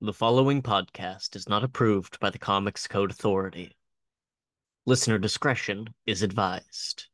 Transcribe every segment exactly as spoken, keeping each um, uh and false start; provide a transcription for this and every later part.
The following podcast is not approved by the Comics Code Authority. Listener discretion is advised.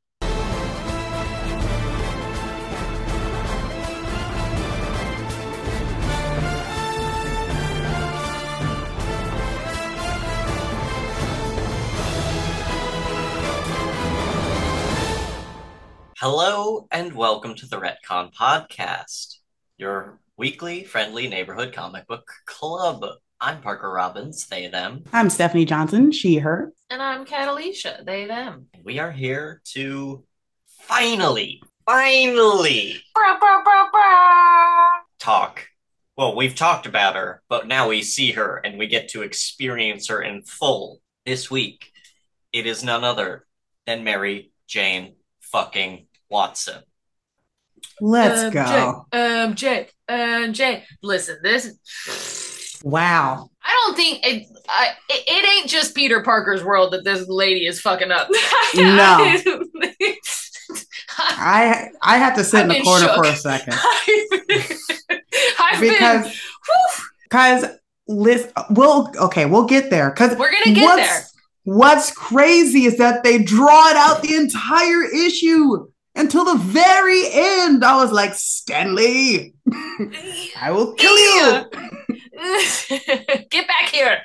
Hello and welcome to the Retcon Podcast, your weekly friendly neighborhood comic book club. I'm Parker Robbins, they, them. I'm Stephanie Johnson, she, her. And I'm Catalysha, they, them. And we are here to finally, finally Bra, bra, bra, bra. talk. Well, we've talked about her, but now we see her and we get to experience her in full. This week, it is none other than Mary Jane fucking Watson. Let's um, go. Jay, um, Jay, um, Jay. Listen, this. Wow. I don't think it, I, it. It ain't just Peter Parker's world that this lady is fucking up. No. I I have to sit I've in the been corner shook. for a second I've because been, whew, because listen, we'll okay, we'll get there. Because we're gonna get what's, there. What's crazy is that they draw it out the entire issue until the very end. I was like, Stanley, I will kill you. Get back here.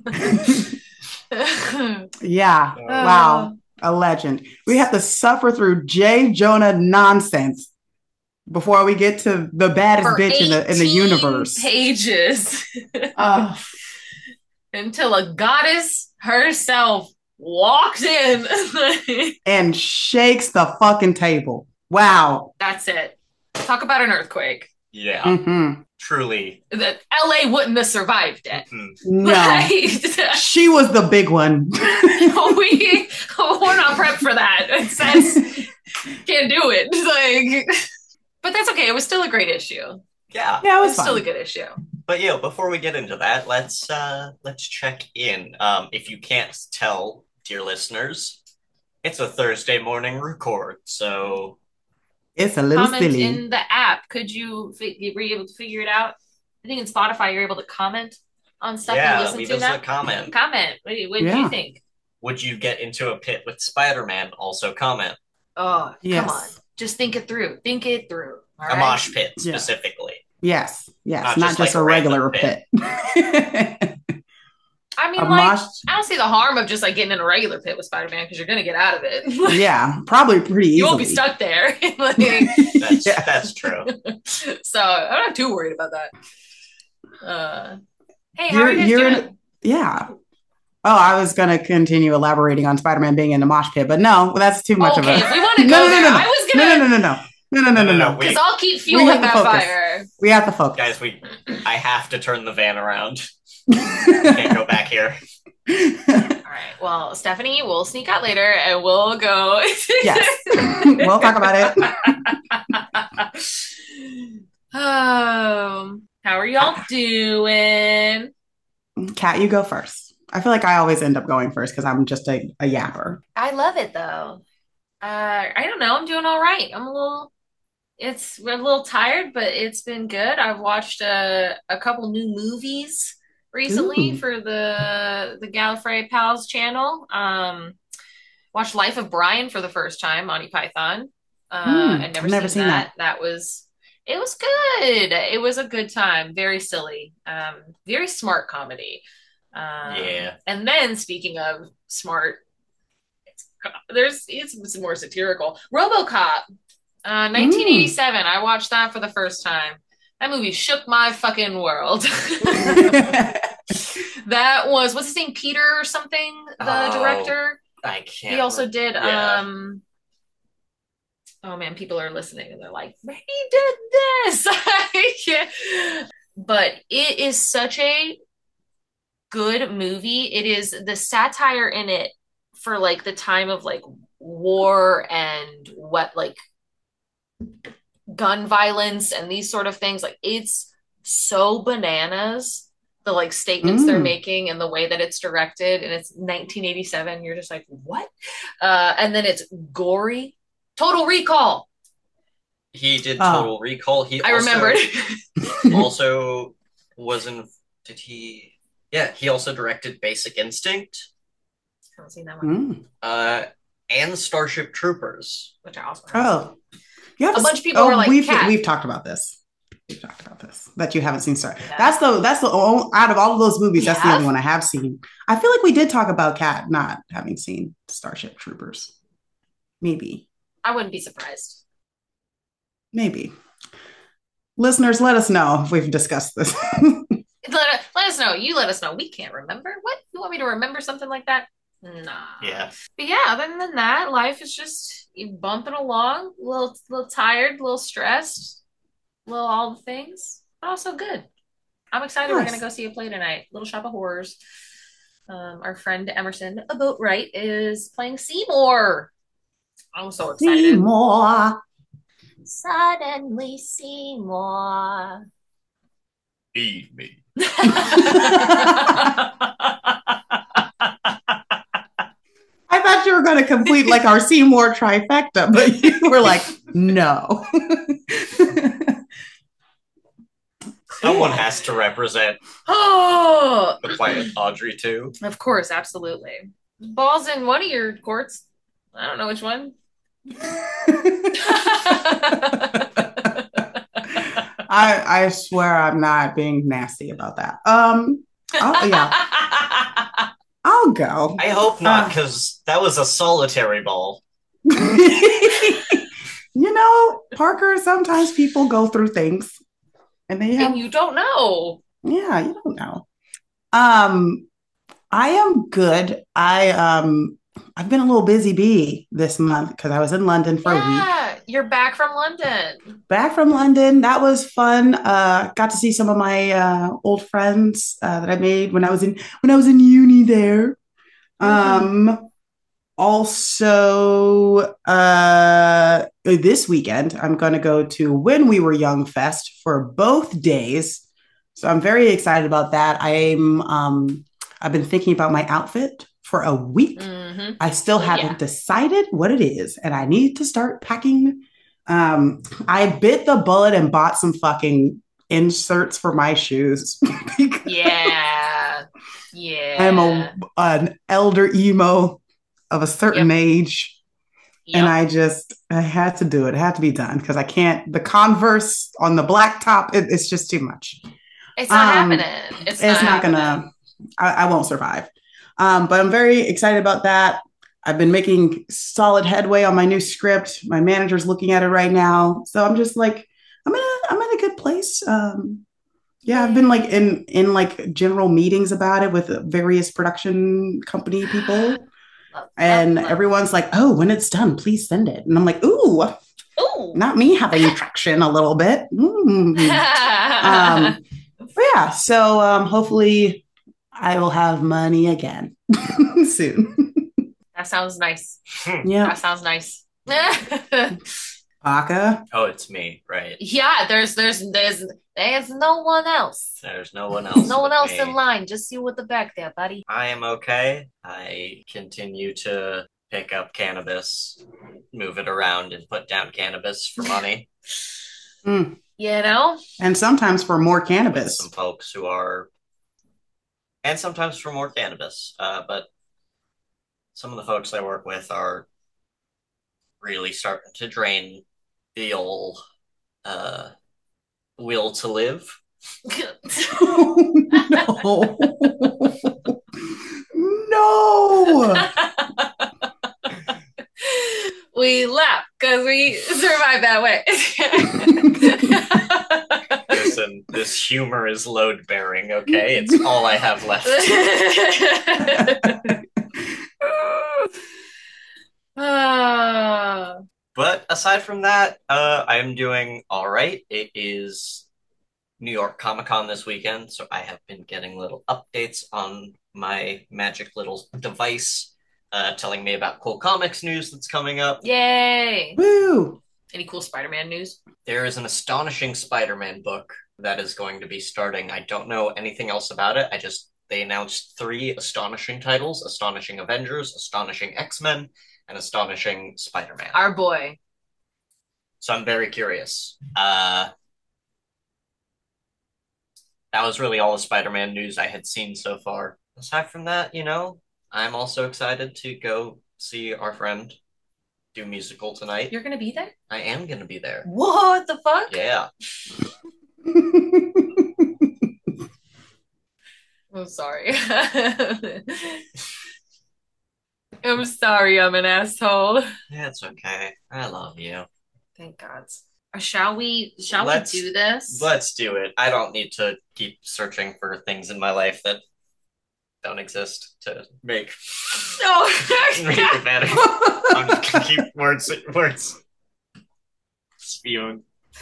Yeah. Wow. A legend. We have to suffer through J. Jonah nonsense before we get to the baddest For bitch in the in the universe. Pages. Uh, Until a goddess herself walks in. and shakes the fucking table. Wow. That's it. Talk about an earthquake. Yeah, Mm-hmm. truly. That L A wouldn't have survived it. Mhm. No. Right? She was the big one. we, we're not prepped for that. It says, can't do it. Like, but that's okay. It was still a great issue. Yeah. Yeah, it It was was still a fun. good issue. But yeah, before we get into that, let's uh let's check in. Um, if you can't tell, dear listeners, it's a Thursday morning record, so It's a little Comment silly. in the app. Could you fi- were you able to figure it out? I think in Spotify you're able to comment on stuff yeah, you listen leave to us now. a comment. Comment. What, do you- what do Yeah. you think? Would you get into a pit with Spider-Man? Also comment. Oh, Yes. come on. Just think it through. Think it through. All A right? mosh pit Yeah. specifically. Yes. Yes. Not Not, just just, like a a regular regular pit. I mean, a like, mosh. I don't see the harm of just like getting in a regular pit with Spider-Man because you're gonna get out of it. Yeah. Probably pretty easily. You won't be stuck there. Like, That's Yeah. that's true. so I'm not too worried about that. Uh, hey, how You're- are you guys you're in doing? Yeah. Oh, I was going to continue elaborating on Spider-Man being in the mosh pit, but no, that's too much Okay, of if a. we want to go No, no, no, there, no, no. I was No, gonna. no, no, no, no. No, no, no, no, no. we- Because I'll keep We fueling have to that focus. fire. We have to focus. Guys, we I have to turn the van around. Can't go back here. All right. Well, Stephanie, we'll sneak out later and we'll go. Yes. We'll talk about it. um, how are y'all doing? Kat, you go first. I feel like I always end up going first because I'm just a, a yapper. I love it though. Uh, I don't know. I'm doing all right. I'm a little. It's we're a little tired, but it's been good. I've watched a a couple new movies recently Ooh. for the the Gallifrey Pals channel. Um, watched Life of Brian for the first time, Monty Python. Uh, Hmm, I'd never, I've never seen, seen that. That was it was good. It was a good time. Very silly. Um, very smart comedy. Um, Yeah. And then speaking of smart, it's, there's it's, it's more satirical. RoboCop, uh, nineteen eighty-seven. I watched that for the first time. That movie shook my fucking world. That was what's his name, Peter or something, the Oh, director. I can't. He also re- did. yeah. Um, oh man, people are listening and they're like, he did this. Yeah. But it is such a good movie. It is the satire in it for like the time of like war and what like gun violence and these sort of things. Like it's so bananas. The like statements they're Mm. making and the way that it's directed, and it's nineteen eighty-seven. You're just like, what? Uh, and then it's gory. Total Recall. He did Oh. Total Recall. He I also, remembered. also was in Did he? Yeah, he also directed Basic Instinct. I haven't seen that one. Mm. Uh, and Starship Troopers. Which I also Oh, you have A to, bunch of people oh, were like, we've Cat. we've talked about this. We've talked about this that you haven't seen. Star. Yeah. That's the that's the only, out of all of those movies. We That's have? the only one I have seen. I feel like we did talk about Cat not having seen Starship Troopers. Maybe, I wouldn't be surprised. maybe. Listeners, let us know if we've discussed this. Let, let us know. You let us know. We can't remember. What? You want me to remember something like that? Nah. Yeah. But yeah, other than that, life is just bumping along. A little, little tired, a little stressed, a little all the things, but also good. I'm excited. We're Nice. gonna go see a play tonight. Little Shop of Horrors. Um, our friend Emerson, a boat right, is playing Seymour. I'm so excited. Seymour. Suddenly Seymour. Feed me. I thought you were going to complete like our Seymour trifecta, but you were like, no. Someone has to represent Oh, the planet Audrey too. of course, absolutely. Balls in one of your courts. I don't know which one. I I swear I'm not being nasty about that. Um, I'll, yeah, I'll go. I hope not, Uh. because that was a solitary ball. You know, Parker, sometimes people go through things and they have, And you don't know. yeah, you don't know. Um, I am good. I um I've been a little busy bee this month because I was in London for a week. Yeah, you're back from London. Back from London. That was fun. Uh, got to see some of my uh, old friends uh, that I made when I was in when I was in uni there. Um, also, uh, this weekend I'm going to go to When We Were Young Fest for both days. So I'm very excited about that. I'm um, I've been thinking about my outfit for a week. Mm-hmm. I still Oh, haven't yeah. decided what it is, and I need to start packing. Um, I bit the bullet and bought some fucking inserts for my shoes. because Yeah. Yeah. I'm a an elder emo of a certain Yep. age, Yep. and I just I had to do it. It had to be done because I can't. The Converse on the black top, it, it's just too much. It's not um, happening. It's, It's not happening. gonna. I, I won't survive. Um, but I'm very excited about that. I've been making solid headway on my new script. My manager's looking at it right now, so I'm just like, I'm in a, I'm in a good place. Um, yeah, I've been like in in like general meetings about it with various production company people, Love, and love, love. everyone's like, "Oh, when it's done, please send it." And I'm like, "Ooh, Ooh. not me having traction a little bit." Mm. Um, But yeah, so um, hopefully I will have money again soon. That sounds nice. Yeah, That sounds nice. Aka. Oh, it's me, right? Yeah, there's there's there's there's no one else. There's no one else. No one but else me. in line. Just you with the back there, buddy. I am okay. I continue to pick up cannabis, move it around, and put down cannabis for money Mm. You know? And sometimes for more with cannabis. some folks who are, and sometimes for more cannabis. Uh, but some of the folks I work with are really starting to drain the old uh, will to live. No. No. We laugh because we survived that way. Listen, this humor is load bearing, okay? It's all I have left. Ah. But aside from that, uh, I'm doing all right. It is New York Comic Con this weekend, so I have been getting little updates on my magic little device, uh, telling me about cool comics news that's coming up. Yay! Woo. Any cool Spider-Man news? There is an astonishing Spider-Man book that is going to be starting. I don't know anything else about it. I just they announced three astonishing titles: Astonishing Avengers, Astonishing X-Men, and Astonishing Spider-Man. Our boy. So I'm very curious. Uh, that was really all the Spider-Man news I had seen so far. Aside from that, you know, I'm also excited to go see our friend do musical tonight. You're gonna be there? I am gonna be there. What the fuck? Yeah. I'm sorry. I'm sorry, I'm an asshole. It's okay. I love you. Thank God. Shall we? Shall Let's- we do this? Let's do it. I don't need to keep searching for things in my life that don't exist to make, No. make it better. I'm just gonna keep words words spewing.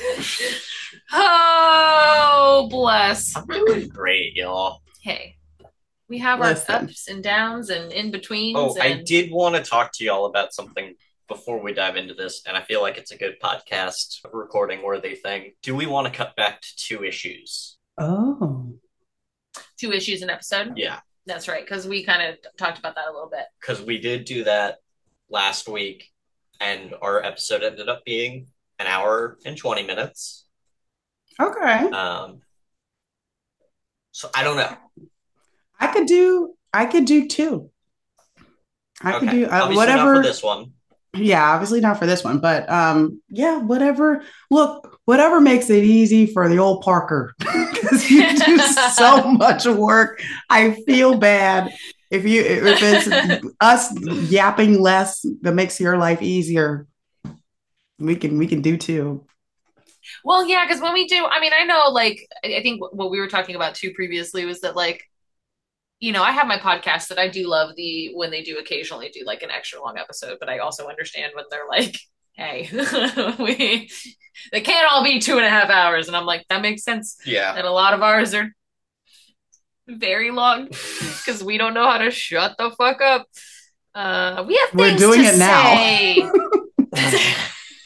Oh, bless. I'm doing great, y'all. Hey, we have Listen. our ups and downs and in betweens. Oh, I and did want to talk to y'all about something before we dive into this, and I feel like it's a good podcast recording worthy thing. Do we want to cut back to two issues? Oh. two issues an episode. Yeah, That's right, because we kind of talked about that a little bit. because we did do that last week, and our episode ended up being an hour and twenty minutes. Okay. Um, so I don't know. I could do I could do two. I could Okay. do uh, Obviously whatever. not for this one. Yeah, obviously not for this one, but um, yeah, whatever. Look, whatever makes it easy for the old Parker, because you do so much work. I feel bad if you if it's us yapping less that makes your life easier. We can we can do too. Well, yeah, because when we do, I mean, I know, like, I I think what we were talking about too previously was that, like, you know, I have my podcast that I do love the when they do occasionally do like an extra long episode, but I also understand when they're like, hey, we they can't all be two and a half hours. And I'm like, that makes sense. Yeah. And a lot of ours are very long because we don't know how to shut the fuck up. Uh, we have We're things doing to it now. say.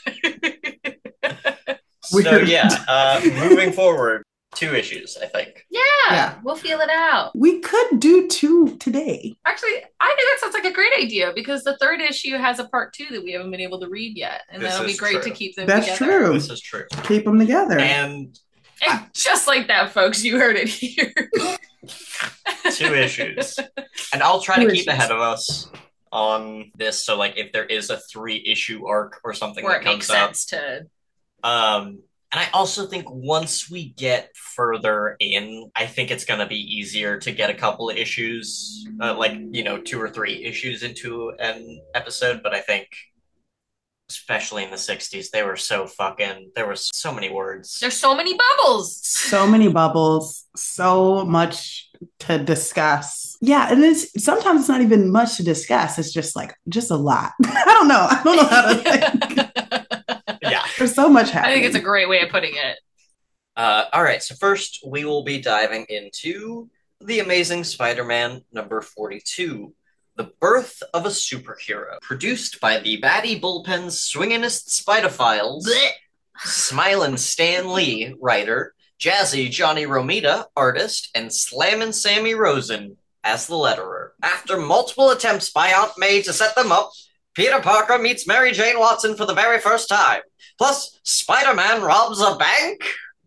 So Weird. yeah, uh, moving forward, two issues, I think. Yeah, Yeah. we'll feel it out. We could do two today. Actually, I think that sounds like a great idea because the third issue has a part two that we haven't been able to read yet, and This that'll be is great true. to keep them That's together. true. This is true. Keep them together. And And just like that, folks, you heard it here. two issues. And I'll try Two to keep issues. ahead of us on this. So, like, if there is a three issue arc or something Where that it makes comes out, sense to. Um, and I also think once we get further in, I think it's going to be easier to get a couple of issues, uh, like, you know, two or three issues into an episode. But I think, especially in the sixties, they were so fucking, there were so many words. There's so many bubbles. So many bubbles, so much to discuss. Yeah, and it's sometimes it's not even much to discuss. It's just like just a lot. I don't know. I don't know how to think. Yeah. There's so much I happening. think it's a great way of putting it. Uh, all right, so first we will be diving into The Amazing Spider-Man number forty-two, The Birth of a Superhero, produced by the Batty Bullpen's Swinginest Spider-Files, Blech. Smilin' Stan Lee, writer, Jazzy Johnny Romita, artist, and Slammin' Sammy Rosen as the letterer. After multiple attempts by Aunt May to set them up, Peter Parker meets Mary Jane Watson for the very first time. Plus, Spider-Man robs a bank?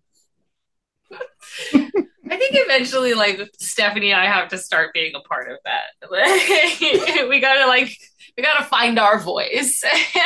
I think eventually, like, Stephanie and I have to start being a part of that. Like, we gotta, like, we gotta find our voice.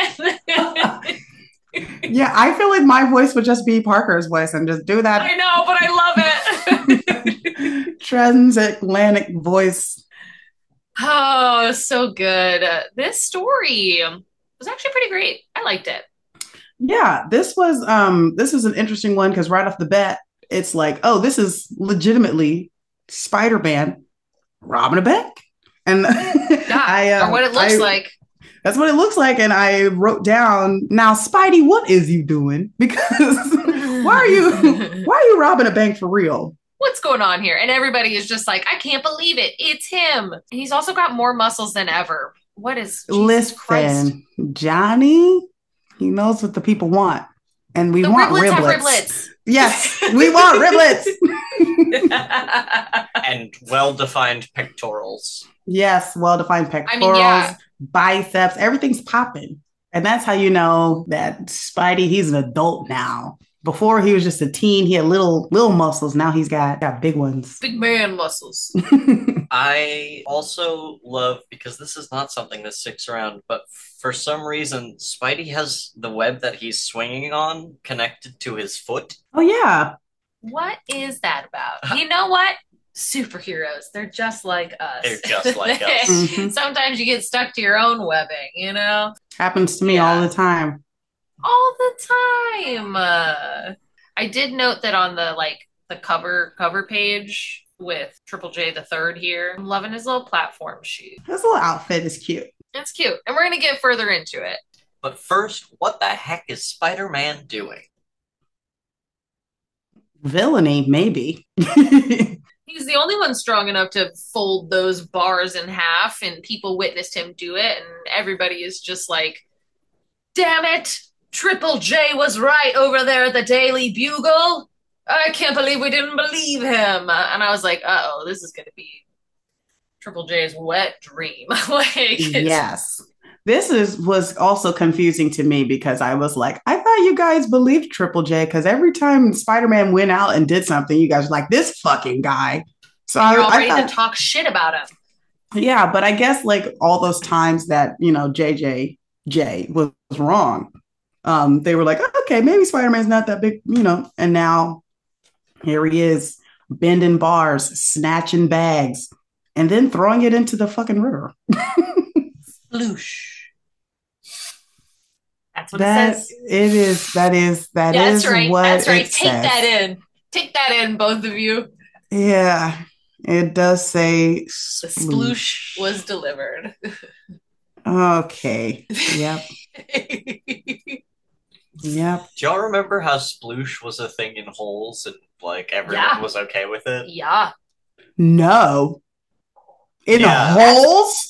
Yeah, I feel like my voice would just be Parker's voice and just do that I know, but I love it. transatlantic voice. Oh, so good. Uh, this story was actually pretty great. I liked it. Yeah, this was um this is an interesting one because right off the bat, it's like, oh, this is legitimately Spider-Man robbing a bank. And Yeah, I uh, or what it looks I- like. That's what it looks like. And I wrote down, now, Spidey, what is you doing? Because why are you why are you robbing a bank for real? What's going on here? And everybody is just like, I can't believe it. It's him. And he's also got more muscles than ever. What is Jesus Christ? Listen, Johnny, he knows what the people want. And we The want riblets riblets. have riblets. Yes, we want riblets. And well-defined pectorals. Yes, well-defined pectorals, I mean, yeah. biceps, everything's popping. And that's how you know that Spidey, he's an adult now. Before he was just a teen, he had little little muscles. Now he's got got big ones. Big man muscles. I also love, because this is not something that sticks around, but for some reason, Spidey has the web that he's swinging on connected to his foot. Oh yeah. What is that about? You know what? Superheroes. They're just like us. They're just like us. Mhm. Sometimes you get stuck to your own webbing, you know? Happens to me Yeah. all the time. All the time. Uh, I did note that on the like the cover cover page with Triple J the third here. I'm loving his little platform shoe. His little outfit is cute. It's cute. And we're gonna get further into it. But first, what the heck is Spider-Man doing? Villainy, maybe. He's the only one strong enough to fold those bars in half, and people witnessed him do it, and everybody is just like, damn it! Triple J was right over there at the Daily Bugle. I can't believe we didn't believe him. Uh, and I was like, uh oh, this is going to be Triple J's wet dream. Like, it's- Yes. This is was also confusing to me because I was like, I thought you guys believed Triple J because every time Spider-Man went out and did something, you guys were like, this fucking guy. So I, you're all I ready thought, to talk shit about him. yeah, but I guess like all those times that, you know, J J J was wrong, um, they were like, oh, okay, maybe Spider-Man's not that big, you know, and now here he is bending bars, snatching bags, and then throwing it into the fucking river. Sploosh. That's what That it says. it is. That is. That Yeah, is that's right. what That's right. it Take says. that in. Take that in, both of you. Yeah, it does say The sploosh was delivered. Okay. Yep. Yep. Do y'all remember how sploosh was a thing in holes and like everyone Yeah. was okay with it? Yeah. No. In Yeah. holes?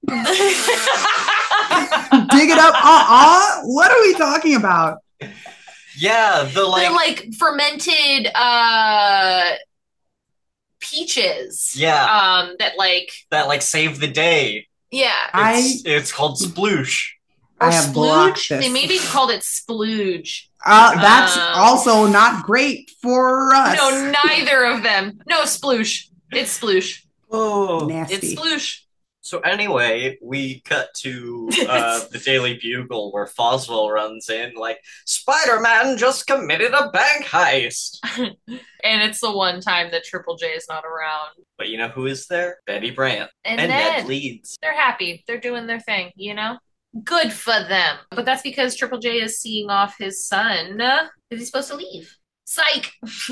Dig it up. Uh-uh. What are we talking about? Yeah, the like, They're like fermented uh peaches. yeah, Um that like that like saved the day. yeah. I It's, it's called sploosh. Or I have blocked splooge. this. They maybe called it splooge. Uh, that's Um, also not great for us. No, neither of them. No, sploosh. It's sploosh. Oh, Nasty. It's sploosh. so anyway, we cut to uh, the Daily Bugle where Foswell runs in like, Spider-Man just committed a bank heist. And it's the one time that Triple J is not around. But you know who is there? Betty Brant And, and then Ned Leeds. they're happy. They're doing their thing, you know? Good for them. But that's because Triple J is seeing off his son because he's supposed to leave. Psych.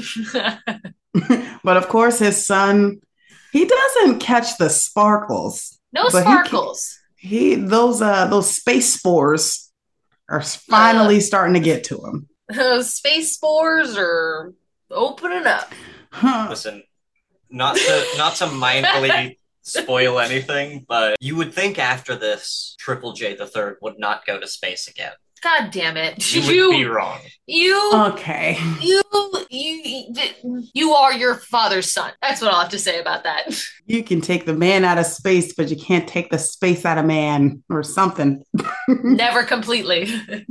But of course, his son, he doesn't catch the sparkles. No But he sparkles. He those uh those space spores are finally Uh. starting to get to him. Those space spores are opening up. Huh. Listen, not to not to mindfully spoil anything, but you would think after this, Triple J the Third would not go to space again. God damn it. You would You, be wrong. you, Okay. you, you, you are your father's son. That's what I'll have to say about that. You can take the man out of space, but you can't take the space out of man or something. Never completely.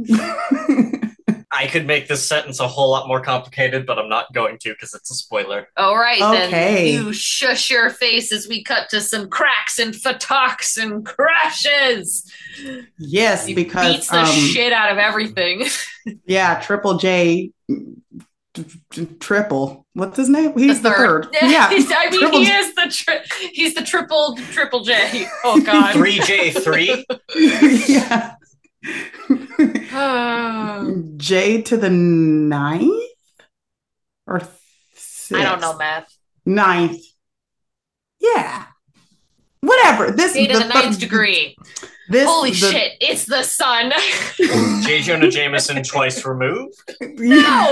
I could make this sentence a whole lot more complicated, but I'm not going to because it's a spoiler. All right, Okay. then. You shush your face as we cut to some cracks and fataks and crashes. Yes, He because beats the um, shit out of everything. yeah, Triple J, t- t- triple. What's his name? He's the third. Yeah, He's- I mean, Triple he J. is the tri- he's the triple triple J. Oh God. three J three? Yeah. Oh. J to the ninth or sixth? I don't know math. Ninth. Yeah. Whatever. This J to the ninth degree. This Holy the- shit! It's the sun. J. Jonah Jameson twice removed? No.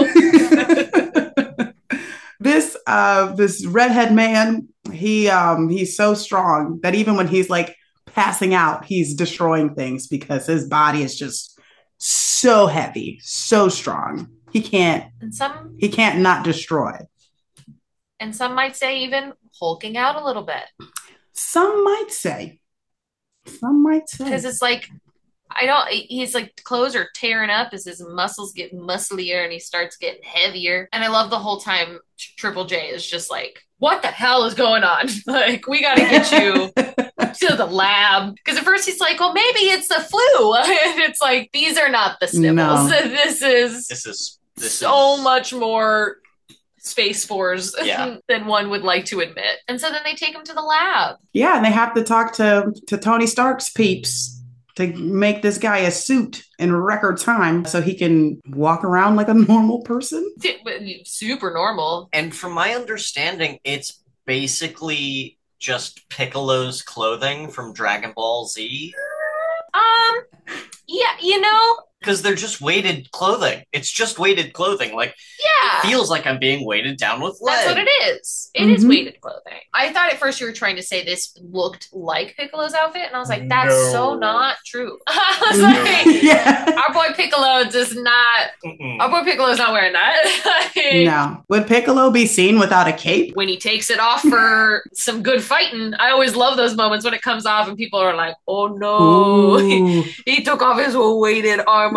this uh this redhead man, he um he's so strong that even when he's like passing out, he's destroying things because his body is just so heavy, so strong. He can't and some he can't not destroy. and some might say even hulking out a little bit Some might say. Some might because say. it's like I don't, he's like, clothes are tearing up as his muscles get musclier and he starts getting heavier. And I love the whole time Triple J is just like, what the hell is going on? Like, we got to get you to the lab. Because at first he's like, well, maybe it's the flu. And it's like, these are not the sniffles. No. This is This is this so is, much more space spores Yeah. than one would like to admit. And so then they take him to the lab. Yeah, and they have to talk to, to Tony Stark's peeps to make this guy a suit in record time so he can walk around like a normal person. Super normal. And from my understanding, it's basically just Piccolo's clothing from Dragon Ball Z. Um, yeah, you know, Because they're just weighted clothing. It's just weighted clothing. Like, yeah. it feels like I'm being weighted down with lead. That's what it is. It is Mhm. weighted clothing. I thought at first you were trying to say this looked like Piccolo's outfit, and I was like, that's No. so not true. I was No. like, Yeah. our boy Piccolo does not, Mm-mm. our boy Piccolo's not wearing that. Like, No. Would Piccolo be seen without a cape? when he takes it off for some good fighting, I always love those moments when it comes off and people are like, oh no, Ooh. he took off his weighted armor.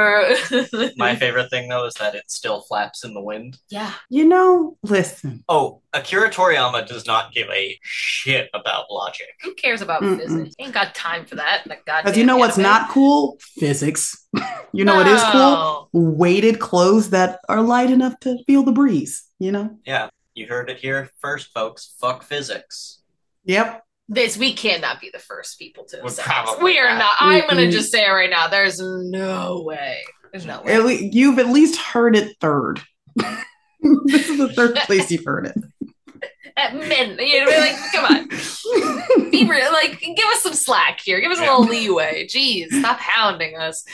My favorite thing, though, is that it still flaps in the wind. Yeah. You know, listen. Oh, Akira Toriyama does not give a shit about logic. Who cares about Mm-mm. physics? Ain't got time for that. That goddamn Because you know what's anime. not cool? Physics. You know what is cool? No. Weighted clothes that are light enough to feel the breeze, you know? Yeah, you heard it here first, folks. Fuck physics. Yep. This we cannot be the first people to We're say this. probably We are not. not. I'm gonna Mm-mm. just say it right now. There's no way. There's no way. At le- you've at least heard it third. This is the third place you've heard it. At men, you know, like, come on. Be real. Like, give us some slack here. Give us a little leeway. Jeez, stop hounding us.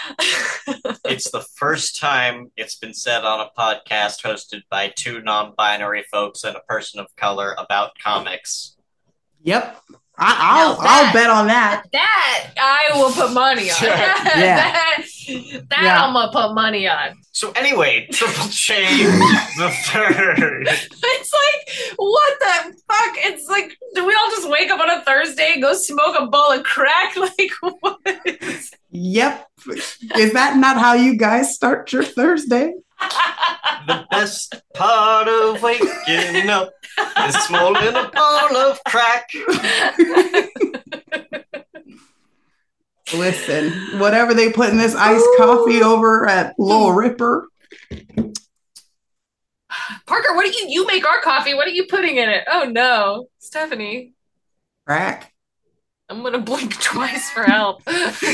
It's the first time it's been said on a podcast hosted by two non-binary folks and a person of color about comics. Yep. I, I'll, Now that- I'll bet on that. That I will put money on. Yeah. that that Yeah. I'm gonna put money on. So anyway, Triple J the third. It's like, what the fuck? It's like, do we all just wake up on a Thursday and go smoke a bowl of crack? Like, what? Yep. Is that not how you guys start your Thursday? The best part of waking up is smoking a bowl of crack. Listen, whatever they put in this iced coffee over at Lil Ripper. Parker, what do you you make our coffee? What are you putting in it? Oh no, Stephanie, Crack. I'm gonna blink twice for help.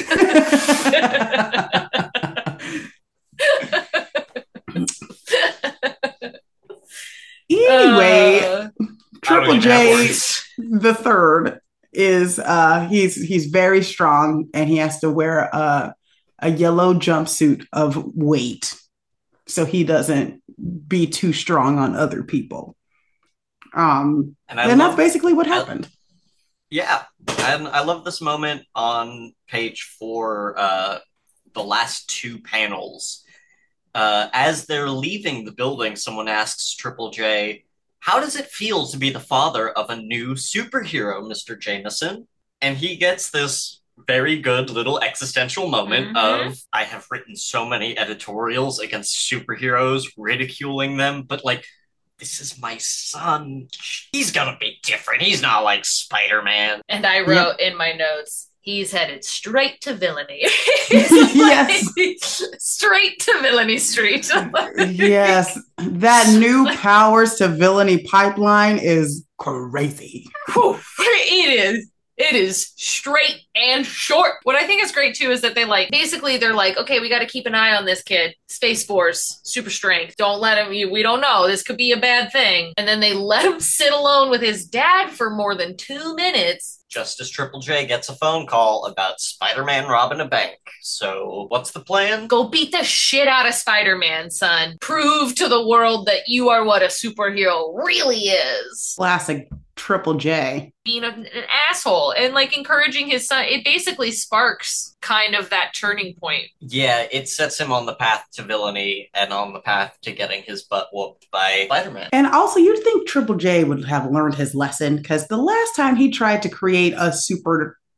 Anyway, Uh, Triple I don't even have J words. the third is uh he's he's very strong and he has to wear a a yellow jumpsuit of weight so he doesn't be too strong on other people. Um And I and love that's basically what I- happened. Yeah, and I love this moment on page four, uh, the last two panels. Uh, as they're leaving the building, someone asks Triple J, how does it feel to be the father of a new superhero, Mister Jameson? And he gets this very good little existential moment Mhm. of, I have written so many editorials against superheroes, ridiculing them, but like, this is my son. He's gonna be different. He's not like Spider-Man. and I wrote in my notes, he's headed straight to villainy. He's Yes. like, straight to villainy street. Yes, that new powers to villainy pipeline is crazy. Whew, it is. It is straight and short. What I think is great too is that they like basically they're like, okay, we got to keep an eye on this kid. Space Force, super strength. Don't let him. We don't know. This could be a bad thing. And then they let him sit alone with his dad for more than two minutes. Just as Triple J gets a phone call about Spider-Man robbing a bank. So, what's the plan? Go beat the shit out of Spider-Man, son. Prove to the world that you are what a superhero really is. Classic Triple J. Being a, an asshole and like encouraging his son. It basically sparks kind of that turning point. Yeah, it sets him on the path to villainy and on the path to getting his butt whooped by Spider-Man. And also, you'd think Triple J would have learned his lesson because the last time he tried to create a super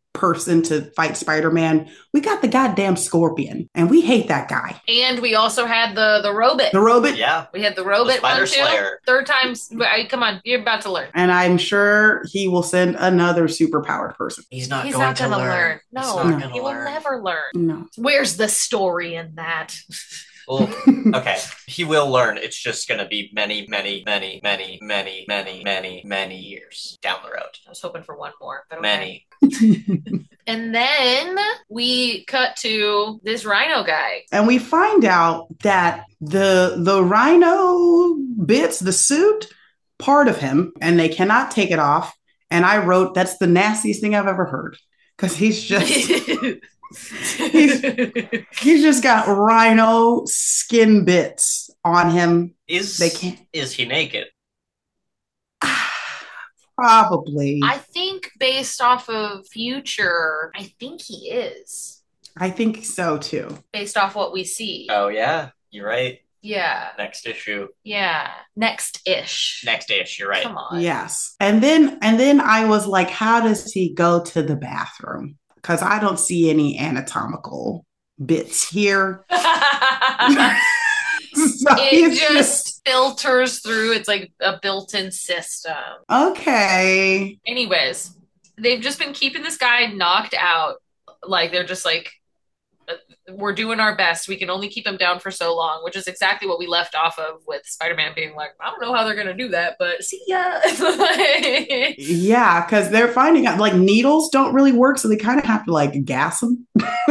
person to fight Spider-Man. We got the goddamn Scorpion, and we hate that guy. And we also had the the robot. The robot. Yeah. We had the robot The Spider one too. Slayer. Third time's. I, come on, you're about to learn. And I'm sure he will send another superpowered person. He's not He's going not to gonna learn. learn. He's No, not No. gonna he will learn. never learn. No. Where's the story in that? Well, okay, he will learn. It's just going to be many, many, many, many, many, many, many, many years down the road. I was hoping for one more, but okay. Many. And then we cut to this Rhino guy. And we find out that the the Rhino bits, the suit, part of him, and they cannot take it off. And I wrote, that's the nastiest thing I've ever heard. Because he's just he's, he's just got rhino skin bits on him. Is They can't. is he naked? Probably. I think based off of Future, I think he is. I think so too. Based off what we see. Oh yeah, you're right. Yeah. Next issue. Yeah. Next-ish. Next issue, you're right. Come on. Yes. And then and then I was like, how does he go to the bathroom? Because I don't see any anatomical bits here. So It he's just filters through. It's like a built-in system. okay. Anyways, they've just been keeping this guy knocked out. Like, they're just like, we're doing our best. We can only keep him down for so long, which is exactly what we left off of with Spider-Man being like, I don't know how they're going to do that, but see ya. Yeah, because they're finding out like needles don't really work, so they kind of have to like gas them.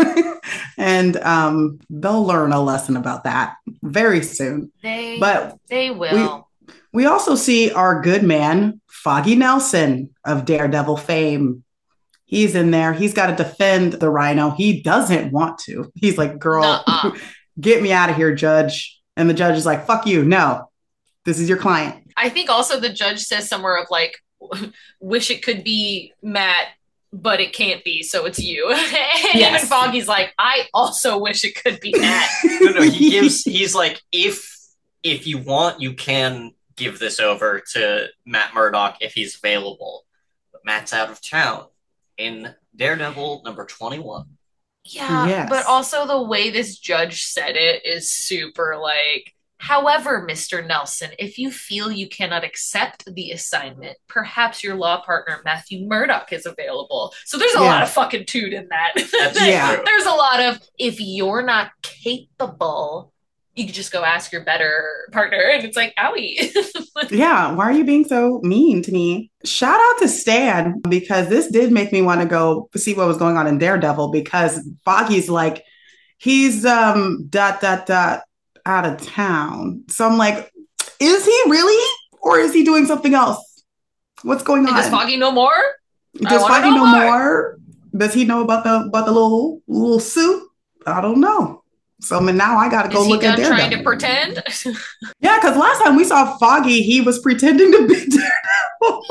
And um, they'll learn a lesson about that very soon. They, But they will. we also see our good man, Foggy Nelson of Daredevil fame. He's in there. He's got to defend the Rhino. He doesn't want to. He's like, girl, Nuh-uh. get me out of here, judge. And the judge is like, fuck you. No, this is your client. I think also the judge says somewhere of like, wish it could be Matt, but it can't be, so it's you. And Yes. even Foggy's like, I also wish it could be Matt. No, no, he gives. He's like, if if you want, you can give this over to Matt Murdock if he's available. But Matt's out of town in Daredevil number twenty-one. Yeah, Yes. but also the way this judge said it is super like, however, Mister Nelson, if you feel you cannot accept the assignment, perhaps your law partner, Matthew Murdock, is available. So there's a Yeah. lot of fucking toot in that. That's Yeah. true. There's a lot of, if you're not capable, you could just go ask your better partner. And it's like, owie. Yeah, why are you being so mean to me? Shout out to Stan, because this did make me want to go see what was going on in Daredevil, because Foggy's like, he's um dot dot dot out of town. So I'm like, is he really? Or is he doing something else? What's going on? And does Foggy know more? I Does wanna Foggy know know more. more? Does he know about the about the little little suit? I don't know. So I mean, now I got to go Is he look at done trying Daredevil. to pretend? Yeah, because last time we saw Foggy, he was pretending to be Daredevil.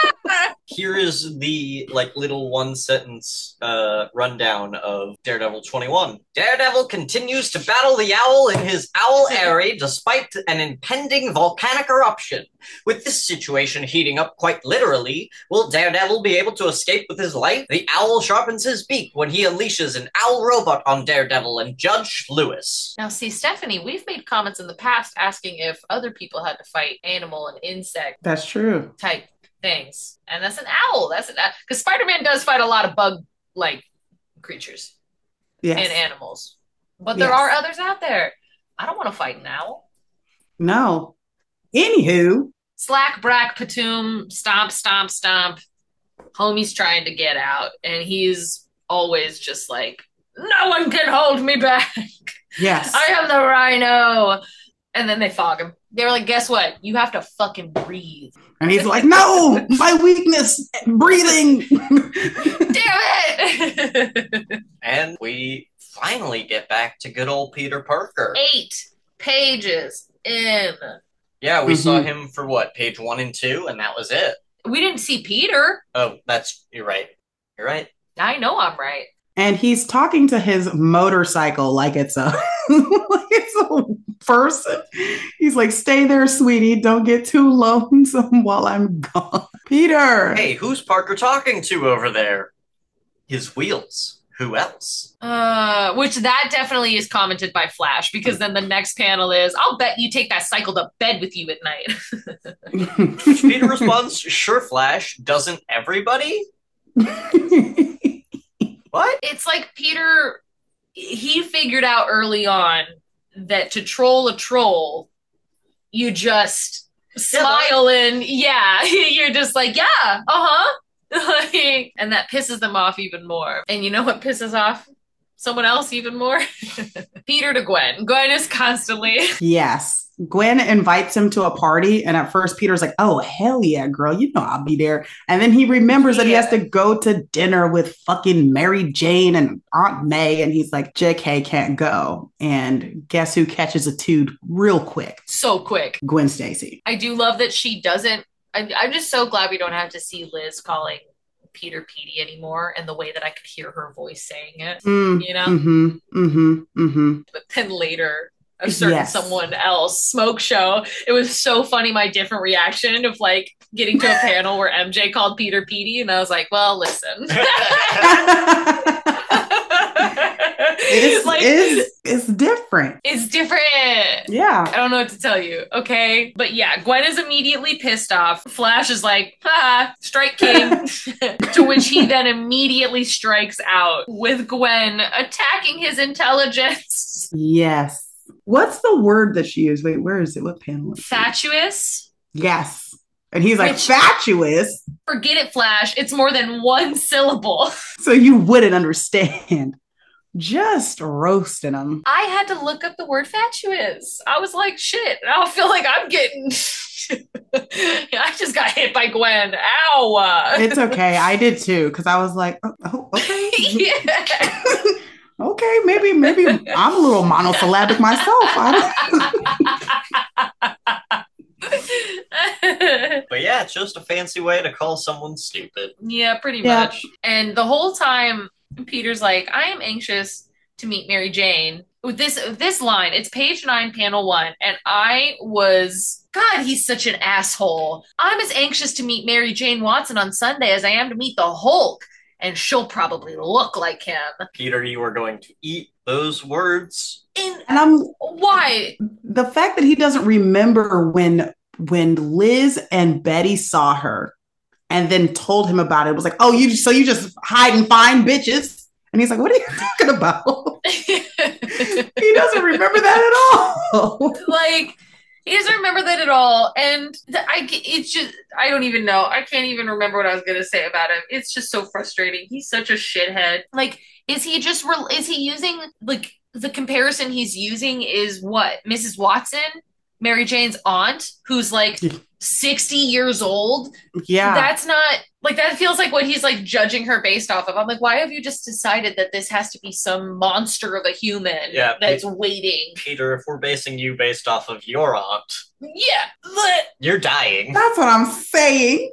Here is the like little one sentence uh, rundown of Daredevil twenty-one. Daredevil continues to battle the owl in his owl eyrie despite an impending volcanic eruption. With this situation heating up quite literally, will Daredevil be able to escape with his life? The owl sharpens his beak when he unleashes an owl robot on Daredevil and Judge Lewis. Now, see, Stephanie, we've made comments in the past asking if other people had to fight animal and insect That's true. type things. And that's an owl. That's an because Spider-Man does fight a lot of bug like creatures Yes. and animals. But there Yes. are others out there. I don't want to fight an owl. No. Anywho, Slack, brack, patoom, stomp, stomp, stomp. Homie's trying to get out, and he's always just like, no one can hold me back. yes. I am the Rhino. And then they fog him. They're like, guess what? You have to fucking breathe. And he's like, no, my weakness, breathing. Damn it! And we finally get back to good old Peter Parker. Eight pages in. Yeah, we saw Mhm. him for what, page one and two, and that was it. We didn't see Peter. Oh, that's, you're right. You're right. I know I'm right. And he's talking to his motorcycle like it's a like it's a person. He's like, stay there, sweetie. Don't get too lonesome while I'm gone. Peter. Hey, who's Parker talking to over there? his wheels. Who else? Uh, which that definitely is commented by Flash, because then the next panel is, I'll bet you take that cycle to bed with you at night. Peter responds, sure, Flash. Doesn't everybody? What? It's like Peter, he figured out early on that to troll a troll, you just smile and yeah, you're just like, yeah, uh-huh. And that pisses them off even more. And you know what pisses off someone else even more? Peter to Gwen. Gwen is constantly... Yes. Gwen invites him to a party, and at first Peter's like, oh, hell yeah, girl, you know I'll be there. And then he remembers yeah. that he has to go to dinner with fucking Mary Jane and Aunt May, and he's like, J K can't go. And guess who catches a tood real quick? So quick. Gwen Stacy. I do love that she doesn't... I'm, I'm just so glad we don't have to see Liz calling Peter Petey anymore, and the way that I could hear her voice saying it, mm, you know? Mm-hmm, mm-hmm, mm-hmm. But then later, a certain yes. someone else, Smoke Show, it was so funny, my different reaction of like getting to a panel where M J called Peter Petey, and I was like, well, listen. It's, like, it's, it's different. It's different. Yeah. I don't know what to tell you, okay? But yeah, Gwen is immediately pissed off. Flash is like, ha, strike king. To which he then immediately strikes out with Gwen attacking his intelligence. Yes. What's the word that she used? Wait, where is it? What panel is it? Fatuous? Yes. And he's like, Which, fatuous? Forget it, Flash. It's more than one syllable. So you wouldn't understand. Just roasting him. I had to look up the word fatuous. I was like, shit, I feel like I'm getting... I just got hit by Gwen. Ow! It's okay. I did too, because I was like, oh, oh okay. Yeah. Okay, maybe, maybe I'm a little monosyllabic myself. I But yeah, it's just a fancy way to call someone stupid. Yeah, pretty yeah. much. And the whole time, Peter's like, I am anxious to meet Mary Jane. With this this line, it's page nine, panel one, and I was, God, he's such an asshole. I'm as anxious to meet Mary Jane Watson on Sunday as I am to meet the Hulk, and she'll probably look like him. Peter, you are going to eat those words. And, and I'm why? The fact that he doesn't remember when when Liz and Betty saw her and then told him about it, it was like, oh, you so you just hide and find bitches. And he's like, what are you talking about? He doesn't remember that at all. Like, he doesn't remember that at all. And the, I, it's just, I don't even know. I can't even remember what I was going to say about him. It's just so frustrating. He's such a shithead. Like, is he just, re- is he using, like, the comparison he's using is what? Missus Watson? Mary Jane's aunt, who's like sixty years old. Yeah. That's not, like, that feels like what he's like judging her based off of. I'm like, why have you just decided that this has to be some monster of a human yeah, that's Pe- waiting? Peter, if we're basing you based off of your aunt, yeah, but you're dying. That's what I'm saying.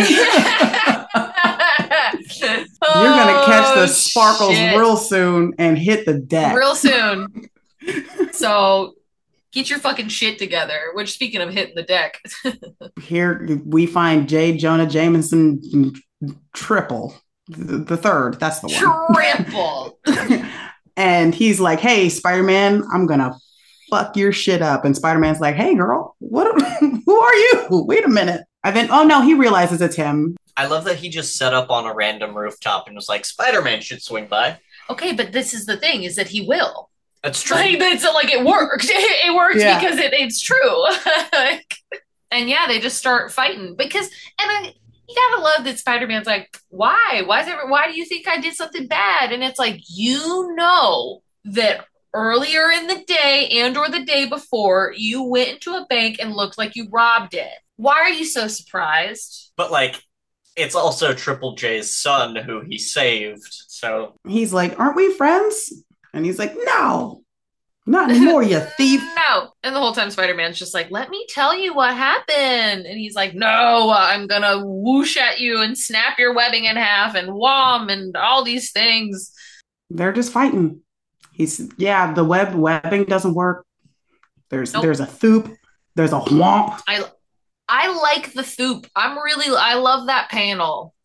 Oh, you're gonna catch the sparkles shit. real soon and hit the deck. Real soon. So get your fucking shit together. Which, speaking of hitting the deck. Here we find J. Jonah Jameson triple. The, the third. That's the one. Triple. And he's like, hey, Spider-Man, I'm gonna fuck your shit up. And Spider-Man's like, hey, girl, what? Who are you? Wait a minute. And then, oh no, he realizes it's him. I love that he just set up on a random rooftop and was like, Spider-Man should swing by. Okay, but this is the thing, is that he will. That's true. Like, it's like it worked. It worked yeah. because it, it's true. Like, and yeah, they just start fighting because, and I, you gotta love that Spider-Man's like, why? Why is it, why do you think I did something bad? And it's like, you know that earlier in the day and or the day before, you went into a bank and looked like you robbed it. Why are you so surprised? But like, it's also Triple J's son who he saved. So he's like, aren't we friends? And he's like, no, not anymore, you thief. No. And the whole time Spider-Man's just like, let me tell you what happened. And he's like, no, I'm going to whoosh at you and snap your webbing in half and whom and all these things. They're just fighting. He's, yeah, the web webbing doesn't work. There's nope. there's a thoop. There's a whomp. I I like the thoop. I'm really, I love that panel.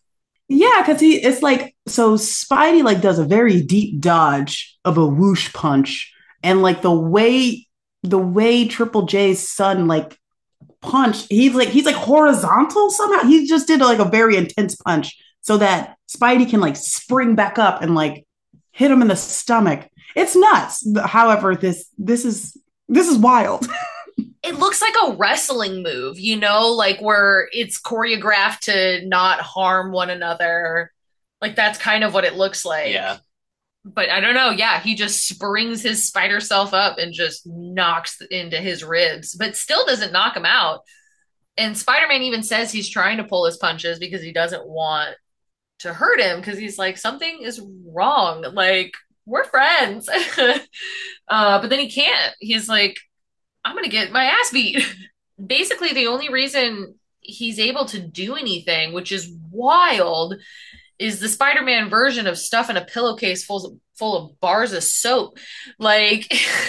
Yeah, because he it's like so Spidey like does a very deep dodge of a whoosh punch, and like the way the way Triple J's son like punched, he's like he's like horizontal somehow. He just did like a very intense punch so that Spidey can like spring back up and like hit him in the stomach. It's nuts. However, this this is this is wild. It looks like a wrestling move, you know, like where it's choreographed to not harm one another. Like that's kind of what it looks like. Yeah. But I don't know. Yeah, he just springs his spider self up and just knocks into his ribs, but still doesn't knock him out. And Spider-Man even says he's trying to pull his punches because he doesn't want to hurt him because he's like, something is wrong. Like, we're friends. uh, but then he can't. He's like, I'm going to get my ass beat. Basically, the only reason he's able to do anything, which is wild, is the Spider-Man version of stuff in a pillowcase full of, full of bars of soap. Like,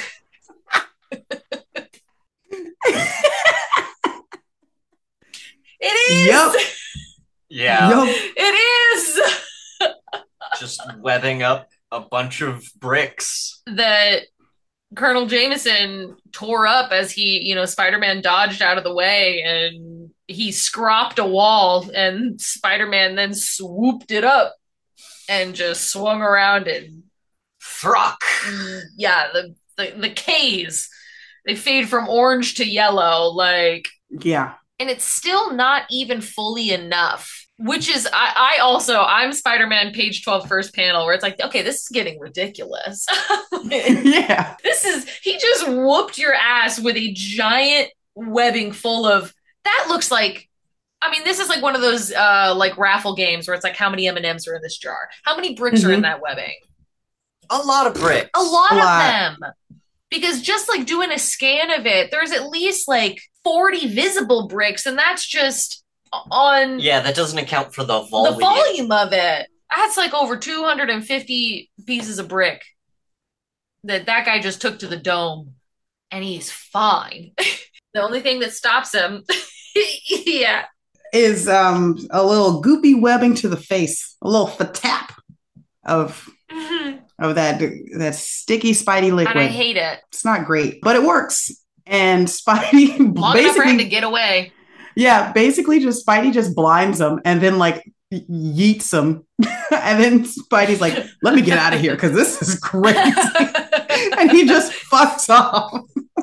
it is. Yep. Yeah. Yep. It is. Just webbing up a bunch of bricks. That Colonel Jameson tore up as he, you know, Spider-Man dodged out of the way and he scropped a wall and Spider-Man then swooped it up and just swung around and Throck. yeah, the, the, the K's, they fade from orange to yellow, like, Yeah. and it's still not even fully enough. Which is, I, I also, I'm Spider-Man page twelve first panel where it's like, okay, this is getting ridiculous. Yeah. This is, he just whooped your ass with a giant webbing full of, that looks like, I mean, this is like one of those uh, like raffle games where it's like, how many M and M's are in this jar? How many bricks are in Mhm. that webbing? A lot of bricks. A lot A of lot. them. Because just like doing a scan of it, there's at least like forty visible bricks, and that's just on Yeah, that doesn't account for the volume. the volume of it. That's like over two hundred fifty pieces of brick that that guy just took to the dome, and he's fine. The only thing that stops him, yeah, Is um a little goopy webbing to the face, a little fatap of and of that that sticky Spidey liquid. I hate it. It's not great, but it works. And Spidey Long enough for him to basically, get away. yeah, basically just Spidey just blinds him and then like yeets him, and then Spidey's like, "Let me get out of here because this is crazy," and he just fucks off.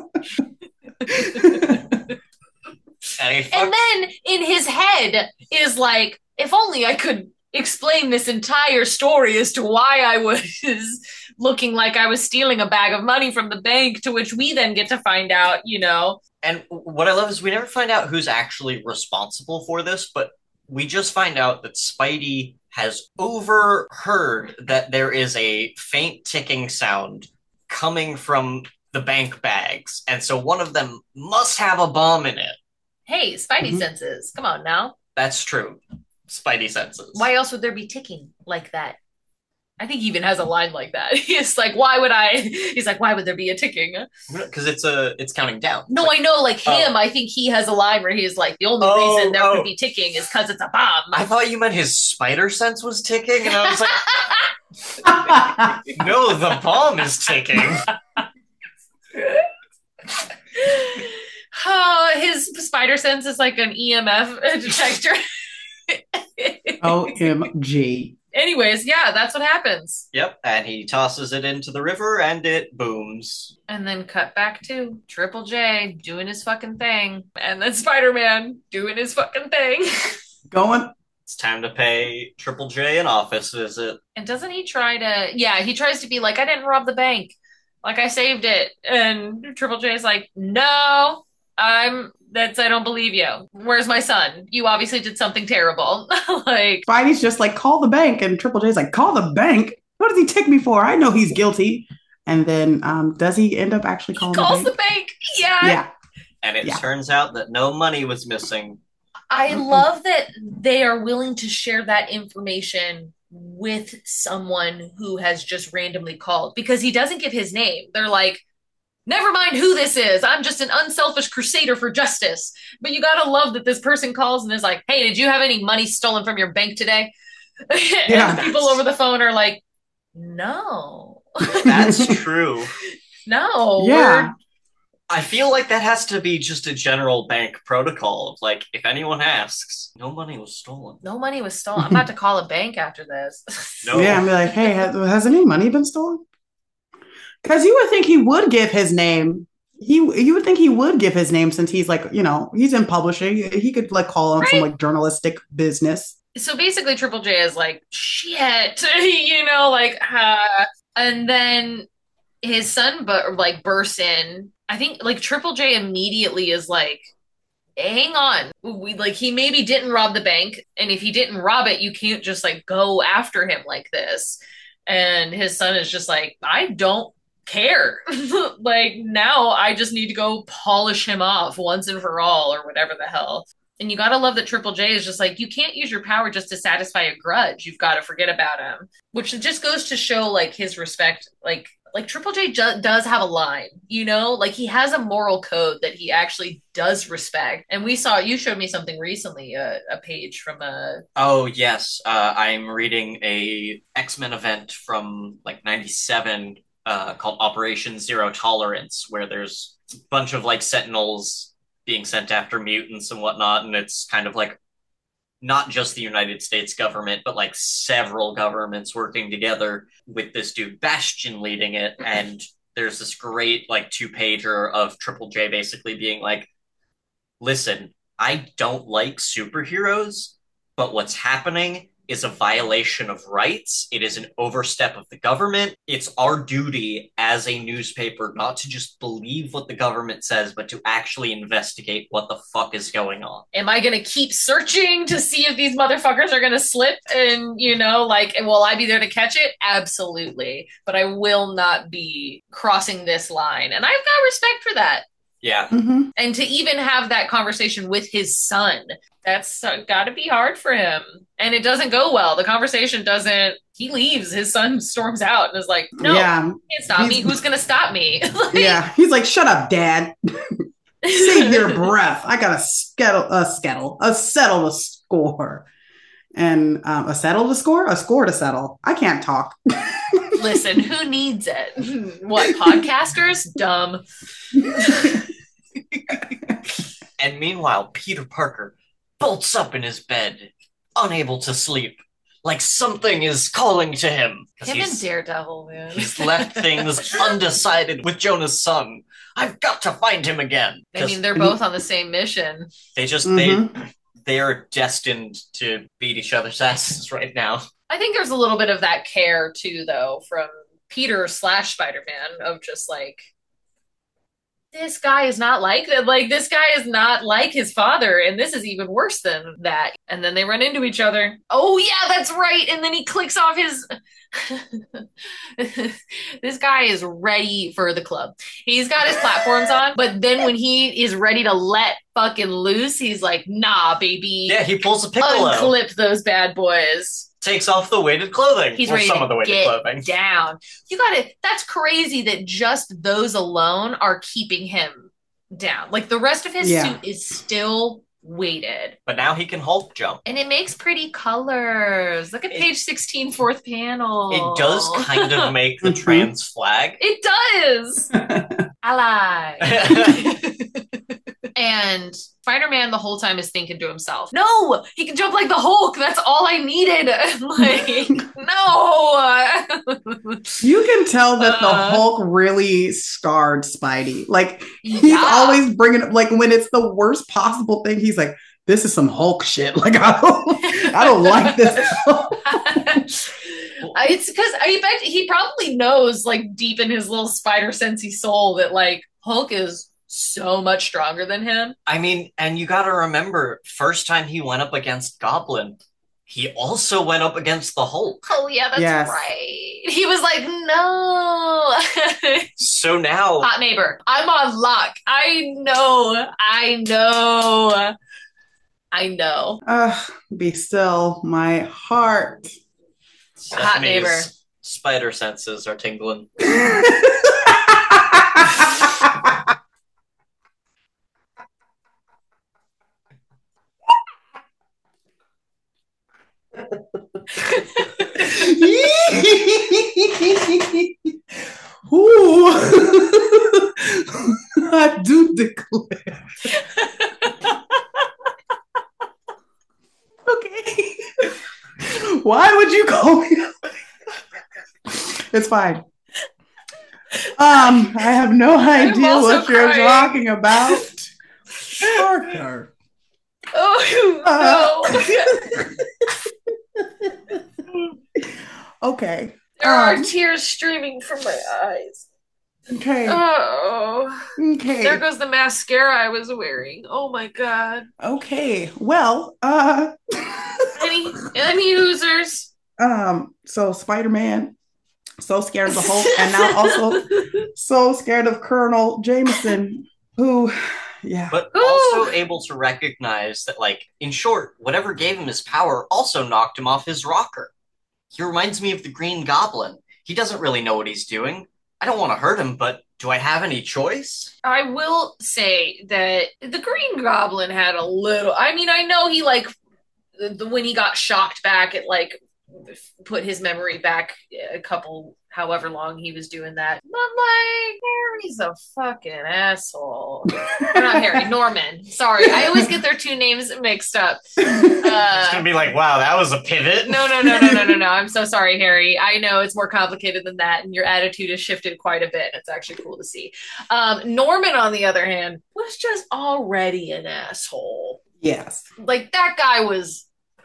And he fucks- And then in his head is like, if only I could explain this entire story as to why I was looking like I was stealing a bag of money from the bank, to which we then get to find out, you know. And what I love is we never find out who's actually responsible for this, but we just find out that Spidey has overheard that there is a faint ticking sound coming from the bank bags. And so one of them must have a bomb in it. Hey, Spidey Mhm. senses. Come on now. That's true. Spidey senses. Why else would there be ticking like that? I think he even has a line like that. He's like, why would I? He's like, why would there be a ticking? Because it's a it's counting down. No, It's like, I know, like Oh. him, I think he has a line where he's like, the only Oh, reason there oh. could be ticking is because it's a bomb. I thought you meant his spider sense was ticking, and I was like, no, the bomb is ticking. Oh, his spider sense is like an E M F detector. O M G. Anyways, yeah, that's what happens. Yep, and he tosses it into the river, and it booms. And then cut back to Triple J doing his fucking thing. And then Spider-Man doing his fucking thing. Going. It's time to pay Triple J an office visit. And doesn't he try to, yeah, he tries to be like, I didn't rob the bank. Like, I saved it. And Triple J is like, no, I'm, that's, I don't believe you. Where's my son? You obviously did something terrible. Like, Spidey's just like, call the bank, and Triple J's like, call the bank. What does he take me for? I know he's guilty. And then, um, does he end up actually calling calls the the bank? bank. Yeah. Yeah. And it Yeah. turns out that no money was missing. I Mhm. love that they are willing to share that information with someone who has just randomly called, because he doesn't give his name. They're like, never mind who this is. I'm just an unselfish crusader for justice. But you gotta love that this person calls and is like, hey, did you have any money stolen from your bank today? Yeah. And people over the phone are like, no. That's true. No. Yeah. we're- I feel like that has to be just a general bank protocol of like, if anyone asks, no money was stolen. No money was stolen. I'm about to call a bank after this. No. Yeah, and be like, hey, has, has any money been stolen? Because you would think he would give his name. He you would think he would give his name since he's like, you know, he's in publishing. He could like call on some Right. like journalistic business. So basically, Triple J is like, shit, you know, like, uh, and then his son, but like bursts in. I think like Triple J immediately is like, hang on, we like he maybe didn't rob the bank, and if he didn't rob it, you can't just like go after him like this. And his son is just like, I don't care. Like now, I just need to go polish him off once and for all, or whatever the hell. And you gotta love that Triple J is just like, you can't use your power just to satisfy a grudge. You've got to forget about him, which just goes to show like his respect. Like, like Triple J ju- does have a line, you know, like he has a moral code that he actually does respect. And we saw, you showed me something recently, uh, a page from a. Oh yes, uh, I'm reading a X-Men event from like ninety-seven uh, called Operation Zero Tolerance, where there's a bunch of like Sentinels being sent after mutants and whatnot, and it's kind of like not just the United States government, but like several governments working together with this dude Bastion leading it. And there's this great like two pager of Triple J basically being like, listen, I don't like superheroes, but what's happening is a violation of rights. It is an overstep of the government. It's our duty as a newspaper not to just believe what the government says, but to actually investigate what the fuck is going on. Am I gonna keep searching to see if these motherfuckers are gonna slip? And you know, like, will I be there to catch it? Absolutely, but I will not be crossing this line, and I've got respect for that. Yeah. Mm-hmm. And to even have that conversation with his son, that's uh, got to be hard for him. And it doesn't go well. The conversation doesn't. He leaves. His son storms out and is like, "No, Yeah. you can't stop me. He's- Who's gonna stop me?" Like, Yeah. He's like, shut up, Dad. Save your breath. I gotta skettle a skettle, a settle the score. And um, a settle to score? A score to settle. I can't talk. Listen, who needs it? What, podcasters? Dumb. And meanwhile, Peter Parker bolts up in his bed, unable to sleep, like something is calling to him. 'Cause Him he's- and Daredevil, man. He's left things undecided with Jonah's son. I've got to find him again. I 'Cause mean, they're both on the same mission. they just Mhm. they they are destined to beat each other's asses right now. I think there's a little bit of that care too, though, from Peter slash Spider-Man of just like, this guy is not like that. Like, this guy is not like his father, and this is even worse than that. And then they run into each other. Oh yeah, that's right. And then he clicks off his. This guy is ready for the club. He's got his platforms on, but then when he is ready to let fucking loose, he's like, nah, baby. Yeah, he pulls a Piccolo, Unclip those bad boys. takes off the weighted clothing. He's or ready some to of the weighted get clothing. down. You got it. That's crazy that just those alone are keeping him down. Like the rest of his Yeah. suit is still weighted. But now he can Hulk jump. And it makes pretty colors. Look at It- page sixteen, fourth panel. It does kind of make the Mhm. trans flag. It does. Ally. And Spider-Man the whole time is thinking to himself, no, he can jump like the Hulk. That's all I needed. Like, no. You can tell that the Uh, Hulk really scarred Spidey. Like he's Yeah. always bringing up, like when it's the worst possible thing, he's like, "This is some Hulk shit." Like I don't, I don't like this. It's because I bet he probably knows, like deep in his little spider sensey soul, that like Hulk is so much stronger than him. I mean, and you gotta remember, first time he went up against Goblin, he also went up against the Hulk. Oh yeah, that's Yes. right. He was like, no. So now, Hot neighbor, I'm on lock. I know. I know. I know. Ugh, be still, my heart. Hot neighbor. Stephanie's spider senses are tingling. Ooh. I do declare. Okay. Why would you call me? It's fine. Um, I have no idea what crying. You're talking about. Parker. Oh no. Uh, okay. There um, are tears streaming from my eyes. Okay. Oh. Okay. There goes the mascara I was wearing. Oh my god. Okay. Well, uh any any users? Um, so Spider-Man, so scared of the Hulk, and now also so scared of Colonel Jameson, who yeah. But also able to recognize that, like, in short, whatever gave him his power also knocked him off his rocker. He reminds me of the Green Goblin. He doesn't really know what he's doing. I don't want to hurt him, but do I have any choice? I will say that the Green Goblin had a little... I mean, I know he, like, the, when he got shocked back, it, like, put his memory back a couple... however long he was doing that. But, like, Harry's a fucking asshole. Or not Harry, Norman. Sorry, I always get their two names mixed up. Uh, it's gonna be like, wow, that was a pivot. No, no, no, no, no, no, no. I'm so sorry, Harry. I know it's more complicated than that, and your attitude has shifted quite a bit. It's actually cool to see. Um, Norman, on the other hand, was just already an asshole. Yes. Like, that guy was...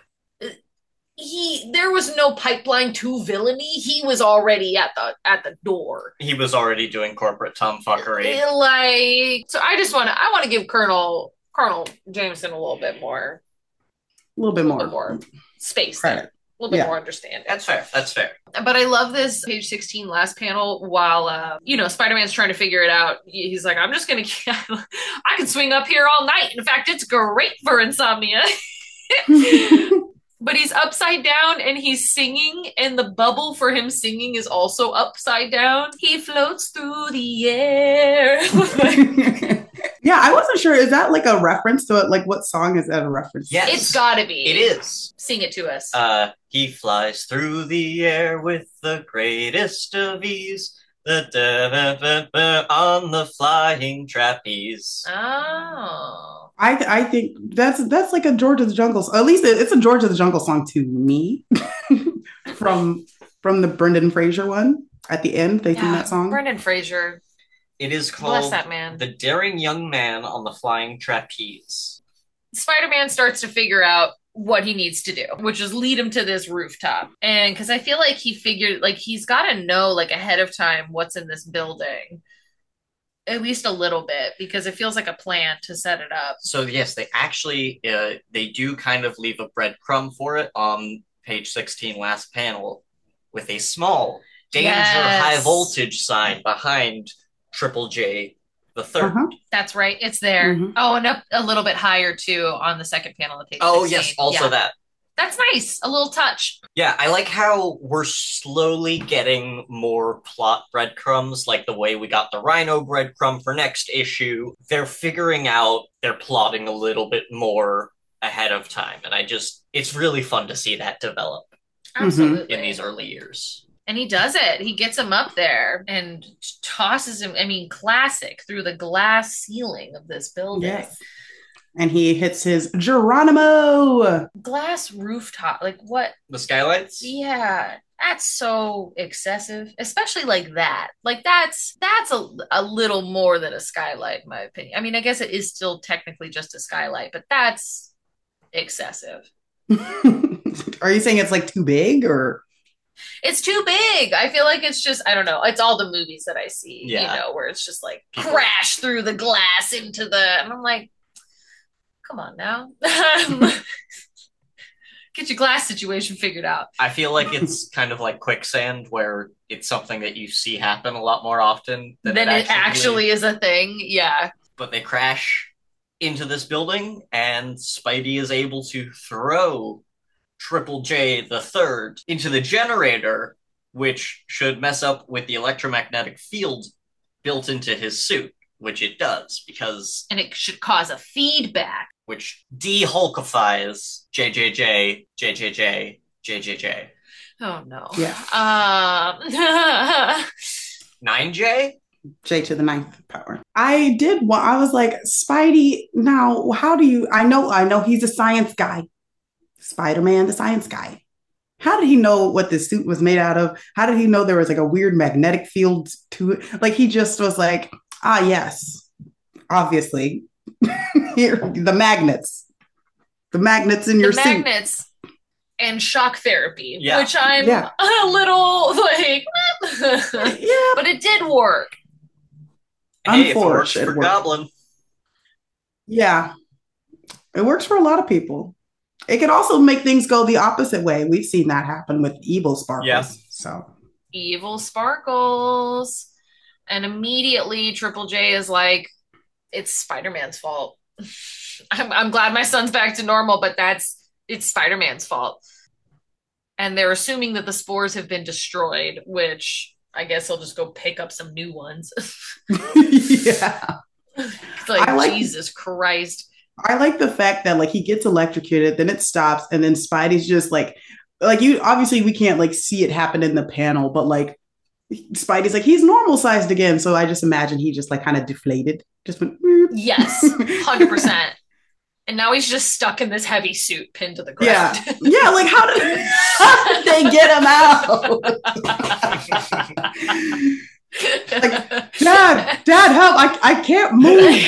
He there was no pipeline to villainy. He was already at the at the door. He was already doing corporate tomfuckery. Like, so I just want to I want to give Colonel Colonel Jameson a little bit more, a little bit more, little more space, credit. a little bit yeah. more understanding. That's fair. That's fair. But I love this page sixteen last panel. While uh, you know, Spider-Man's trying to figure it out, he's like, "I'm just gonna, I can swing up here all night. In fact, it's great for insomnia." But he's upside down and he's singing, and the bubble for him singing is also upside down. He floats through the air. Yeah, I wasn't sure. Is that like a reference to it? Like, what song is that a reference to? Yes. It's gotta be. It is. Sing it to us. Uh, he flies through the air with the greatest of ease. The da, da, da, da, on the flying trapeze. Oh. I th- I think that's that's like a George of the Jungle. At least it, it's a George of the Jungle song to me. from from the Brendan Fraser one at the end, they yeah, sing that song. Brendan Fraser. It is called Bless that man. The Daring Young Man on the Flying Trapeze. Spider-Man starts to figure out what he needs to do, which is lead him to this rooftop. And because I feel like he figured, like, he's got to know, like, ahead of time what's in this building. At least a little bit, because it feels like a plan to set it up. So yes, they actually, uh, they do kind of leave a breadcrumb for it on page sixteen, last panel, with a small danger Yes. high voltage sign behind Triple J the third. Uh-huh. That's right. It's there. Mhm. Oh, and up a little bit higher, too, on the second panel of page Oh sixteen. yes, also Yeah. that. That's nice. A little touch. Yeah, I like how we're slowly getting more plot breadcrumbs, like the way we got the Rhino breadcrumb for next issue. They're figuring out, they're plotting a little bit more ahead of time, and I just, it's really fun to see that develop Absolutely. in these early years. And he does it. He gets him up there and tosses him, I mean, classic, through the glass ceiling of this building. Yes. And he hits his Geronimo. Glass rooftop. Like, what? The skylights? Yeah. That's so excessive, especially like that. Like, that's that's a, a little more than a skylight, in my opinion. I mean, I guess it is still technically just a skylight, but that's excessive. Are you saying it's like too big or? It's too big. I feel like it's just, I don't know. It's all the movies that I see, Yeah. you know, where it's just like People- crash through the glass into the, and I'm like, come on now. Get your glass situation figured out. I feel like it's kind of like quicksand, where it's something that you see happen a lot more often than Then it it actually is a thing. Yeah. But they crash into this building, and Spidey is able to throw Triple J the third into the generator, which should mess up with the electromagnetic field built into his suit, which it does, because And it should cause a feedback. which de-hulkifies J J J, J J J, J J J. Oh no. Yeah. Um. nine J? J to the ninth power. I did want, I was like, Spidey, now how do you, I know, I know he's a science guy. Spider-Man, the science guy. How did he know what this suit was made out of? How did he know there was like a weird magnetic field to it? Like he just was like, ah, yes, obviously. Here, the magnets. The magnets in The your suit. magnets and shock therapy, Yeah. which I'm Yeah. a little like, Yeah. but it did work. Hey, if it works Unfortunate, for it worked. Goblin. Yeah. It works for a lot of people. It could also make things go the opposite way. We've seen that happen with evil sparkles. Yeah. So Evil sparkles. And immediately Triple J is like, it's Spider-Man's fault. I'm, I'm glad my son's back to normal, but that's, it's Spider-Man's fault. And they're assuming that the spores have been destroyed, which I guess he'll just go pick up some new ones. yeah. It's like, I like- Jesus Christ. I like the fact that like he gets electrocuted, then it stops, and then Spidey's just like like you obviously we can't like see it happen in the panel, but like Spidey's like he's normal sized again. So I just imagine he just like kind of deflated. Just went Yes, one hundred percent. And now he's just stuck in this heavy suit pinned to the ground. Yeah. Yeah, like how did, how did they get him out? Like, Dad, Dad, help! I I can't move.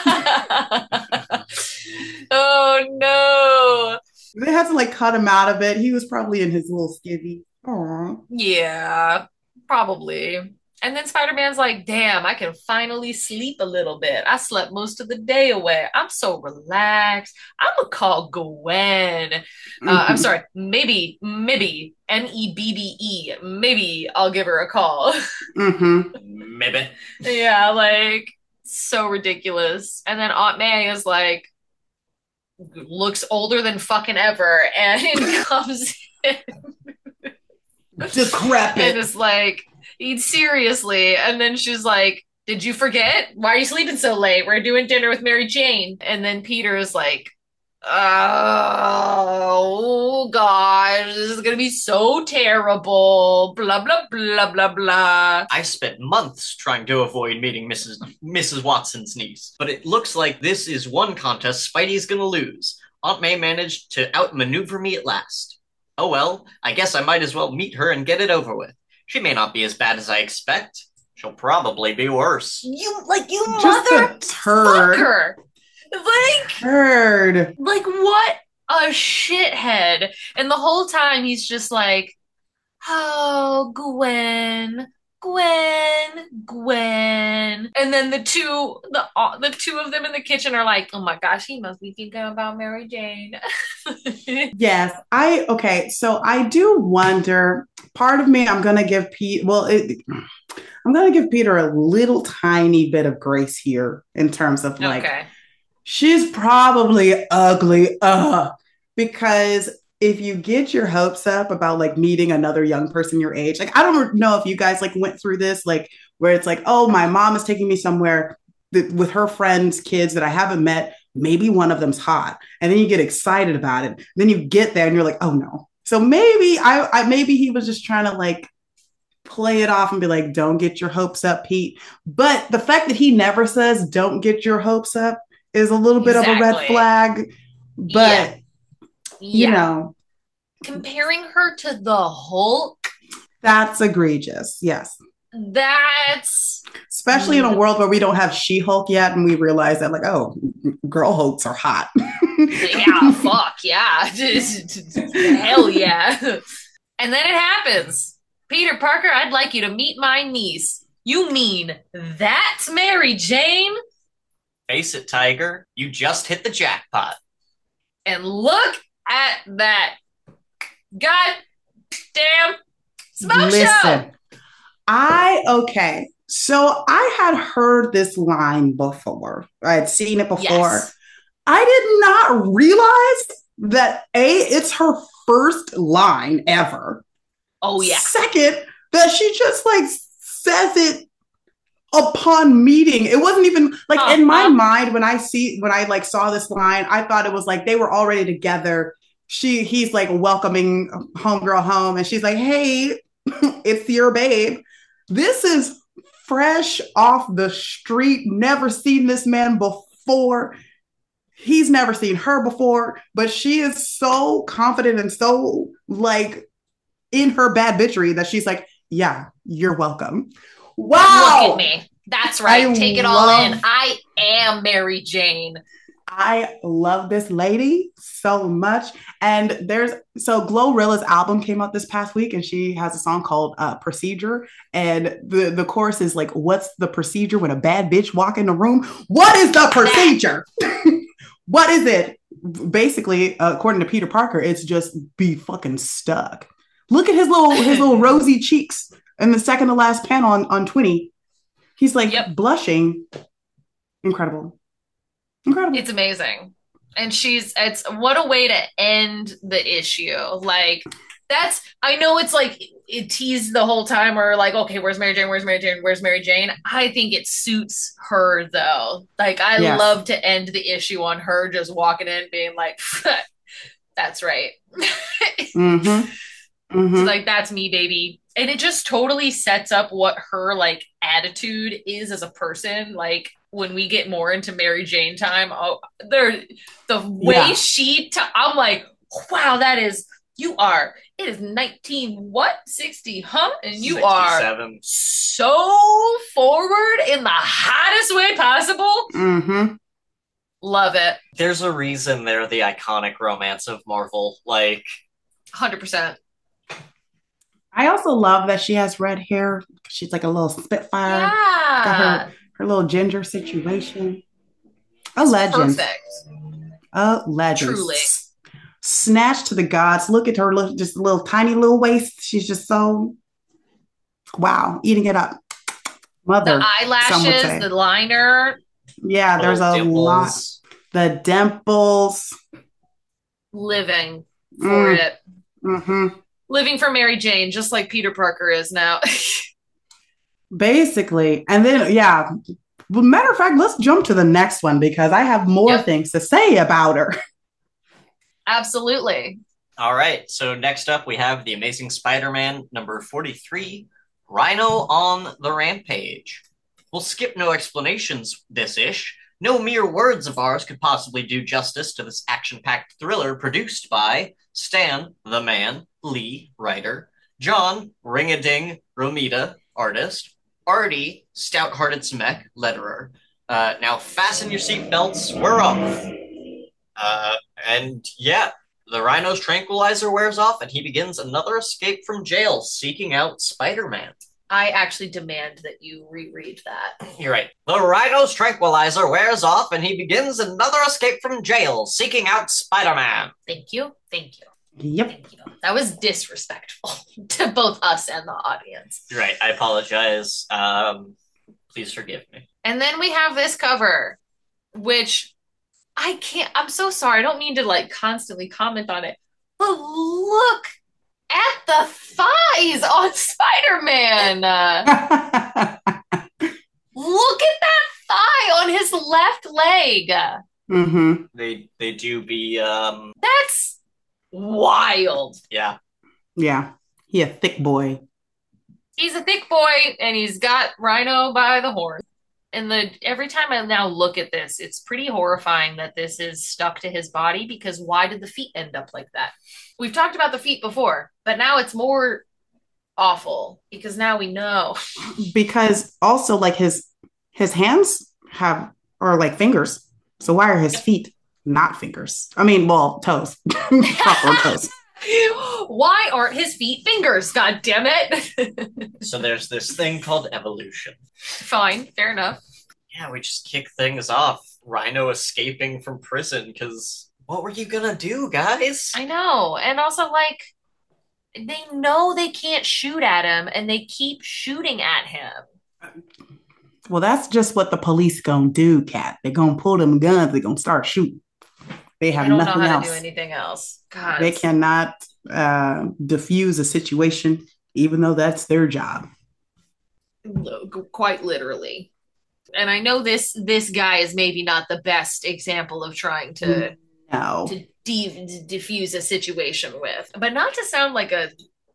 Oh no. They had to like cut him out of it. He was probably in his little skivvy. Aww. Yeah, probably. And then Spider-Man's like, damn, I can finally sleep a little bit. I slept most of the day away. I'm so relaxed. I'm gonna call Gwen. Uh, I'm sorry, maybe, maybe, M E B B E. Maybe I'll give her a call. Mm-hmm. Maybe. Yeah, like, so ridiculous. And then Aunt May is like, looks older than fucking ever and comes in and Decrepit. is like, eat seriously. And then she's like, did you forget? Why are you sleeping so late? We're doing dinner with Mary Jane. And then Peter is like, oh gosh, this is gonna be so terrible. Blah blah blah blah blah. I spent months trying to avoid meeting Missus Missus Watson's niece, but it looks like this is one contest Spidey's gonna lose. Aunt May managed to outmaneuver me at last. Oh well, I guess I might as well meet her and get it over with. She may not be as bad as I expect. She'll probably be worse. You like you Just mother a turd. fucker. Like Turd. like what a shithead. And the whole time he's just like, oh, Gwen, Gwen, Gwen. And then the two, the uh, the two of them in the kitchen are like, oh my gosh, he must be thinking about Mary Jane. Yes, I okay. So I do wonder. Part of me, I'm gonna give Pete. Well, it, I'm gonna give Peter a little tiny bit of grace here in terms of like Okay. she's probably ugly, uh, because if you get your hopes up about like meeting another young person your age, like I don't know if you guys like went through this, like where it's like, oh, my mom is taking me somewhere that, with her friends' kids that I haven't met. Maybe one of them's hot, and then you get excited about it. Then you get there, and you're like, oh no. So maybe I, I maybe he was just trying to like play it off and be like, don't get your hopes up, Pete. But the fact that he never says, don't get your hopes up is a little bit Exactly. of a red flag. But, you Yeah. know, Comparing her to the Hulk, that's egregious. Yes. that's Especially in a world where we don't have She-Hulk yet and we realize that like, oh, girl Hulks are hot. yeah, fuck, yeah. Hell yeah. And then it happens. Peter Parker, I'd like you to meet my niece. You mean that's Mary Jane? Face it, Tiger, you just hit the jackpot. And look at that. God damn smoke show. Listen, I, okay. So I had heard this line before. I had seen it before. Yes. I did not realize that A, it's her first line ever. Oh, yeah. Second, that she just like says it upon meeting. It wasn't even like Uh, in my uh. mind when I see when I like saw this line, I thought it was like they were already together she he's like welcoming homegirl home, and she's like, "Hey, it's your babe." This is fresh off the street. Never seen this man before. He's never seen her before, but she is so confident and so like in her bad bitchery that she's like, "Yeah, you're welcome." Wow. Look at me. That's right. I Take it love- all in. I am Mary Jane. I love this lady so much. And there's so Glorilla's album came out this past week, and she has a song called uh, Procedure. And the, the chorus is like, "What's the procedure when a bad bitch walk in the room? What is the procedure?" What is it? Basically, uh, according to Peter Parker, it's just be fucking stuck. Look at his little his little rosy cheeks in the second to last panel on, on twenty. He's like Yep. blushing. Incredible. Incredible. It's amazing. And she's, it's what a way to end the issue. Like, that's, I know it's like, it teased the whole time, or like, okay, where's Mary Jane? Where's Mary Jane? Where's Mary Jane? I think it suits her though. Like, I Yes. love to end the issue on her just walking in being like, that's right. Mm-hmm. Mm-hmm. She's like, that's me, baby. And it just totally sets up what her like attitude is as a person. Like, when we get more into Mary Jane time, oh, there, the way Yeah. she, i I'm like, wow, that is, you are, it is nineteen, what, sixty, huh? And you are sixty-seven. so forward in the hottest way possible. Mm-hmm. Love it. There's a reason they're the iconic romance of Marvel. Like, one hundred percent. I also love that she has red hair. She's like a little Spitfire. Got Yeah. her, her little ginger situation. A legend. Perfect. A legend. Truly. S- Snatched to the gods. Look at her, look, just a little tiny little waist. She's just so, wow, eating it up. Mother. The some would eyelashes, say. the liner, Yeah, there's a little lot. dimples. The dimples. living for Mm. it. Mm-hmm. Living for Mary Jane, just like Peter Parker is now. Basically. And then, yeah. Well, matter of fact, let's jump to the next one because I have more Yep. things to say about her. Absolutely. All right, so next up we have The Amazing Spider-Man number forty-three, Rhino on the Rampage. We'll skip no explanations this-ish. No mere words of ours could possibly do justice to this action-packed thriller produced by Stan, the man, Lee, writer, John, Ring-a-Ding, Romita, artist, Artie, stout-hearted Smek, letterer. Uh, now fasten your seatbelts, we're off. Uh, and yeah, the Rhino's tranquilizer wears off and he begins another escape from jail, seeking out Spider-Man. I actually demand that you reread that. You're right. The Rhino's tranquilizer wears off and he begins another escape from jail, seeking out Spider-Man. Thank you. Thank you. Yep. Thank you. That was disrespectful to both us and the audience. You're right. I apologize. Um, please forgive me. And then we have this cover, which I can't, I'm so sorry. I don't mean to like constantly comment on it, but look at the thighs on Spider-Man. Uh, look at that thigh on his left leg. Mm-hmm. They they do be um That's wild. yeah. Yeah. He a thick boy. He's a thick boy and he's got Rhino by the horn. And the every time I now look at this, it's pretty horrifying that this is stuck to his body, because why did the feet end up like that? We've talked about the feet before, but now it's more awful because now we know. Because also like his his hands have are like fingers. So why are his feet not fingers? I mean, well, toes. Proper toes. Why aren't his feet fingers? God damn it. So there's this thing called evolution. Fine, fair enough. Yeah, we just kick things off. Rhino escaping from prison because what were you gonna do, guys? I know. And also, like, they know they can't shoot at him and they keep shooting at him. Well, that's just what the police gonna do, Cat. They're gonna pull them guns, they're gonna start shooting. They have I don't know nothing how else. to do anything else. God. They cannot uh, diffuse a situation, even though that's their job. Quite literally. And I know this this guy is maybe not the best example of trying to No. to de- diffuse a situation with. But not to sound like a,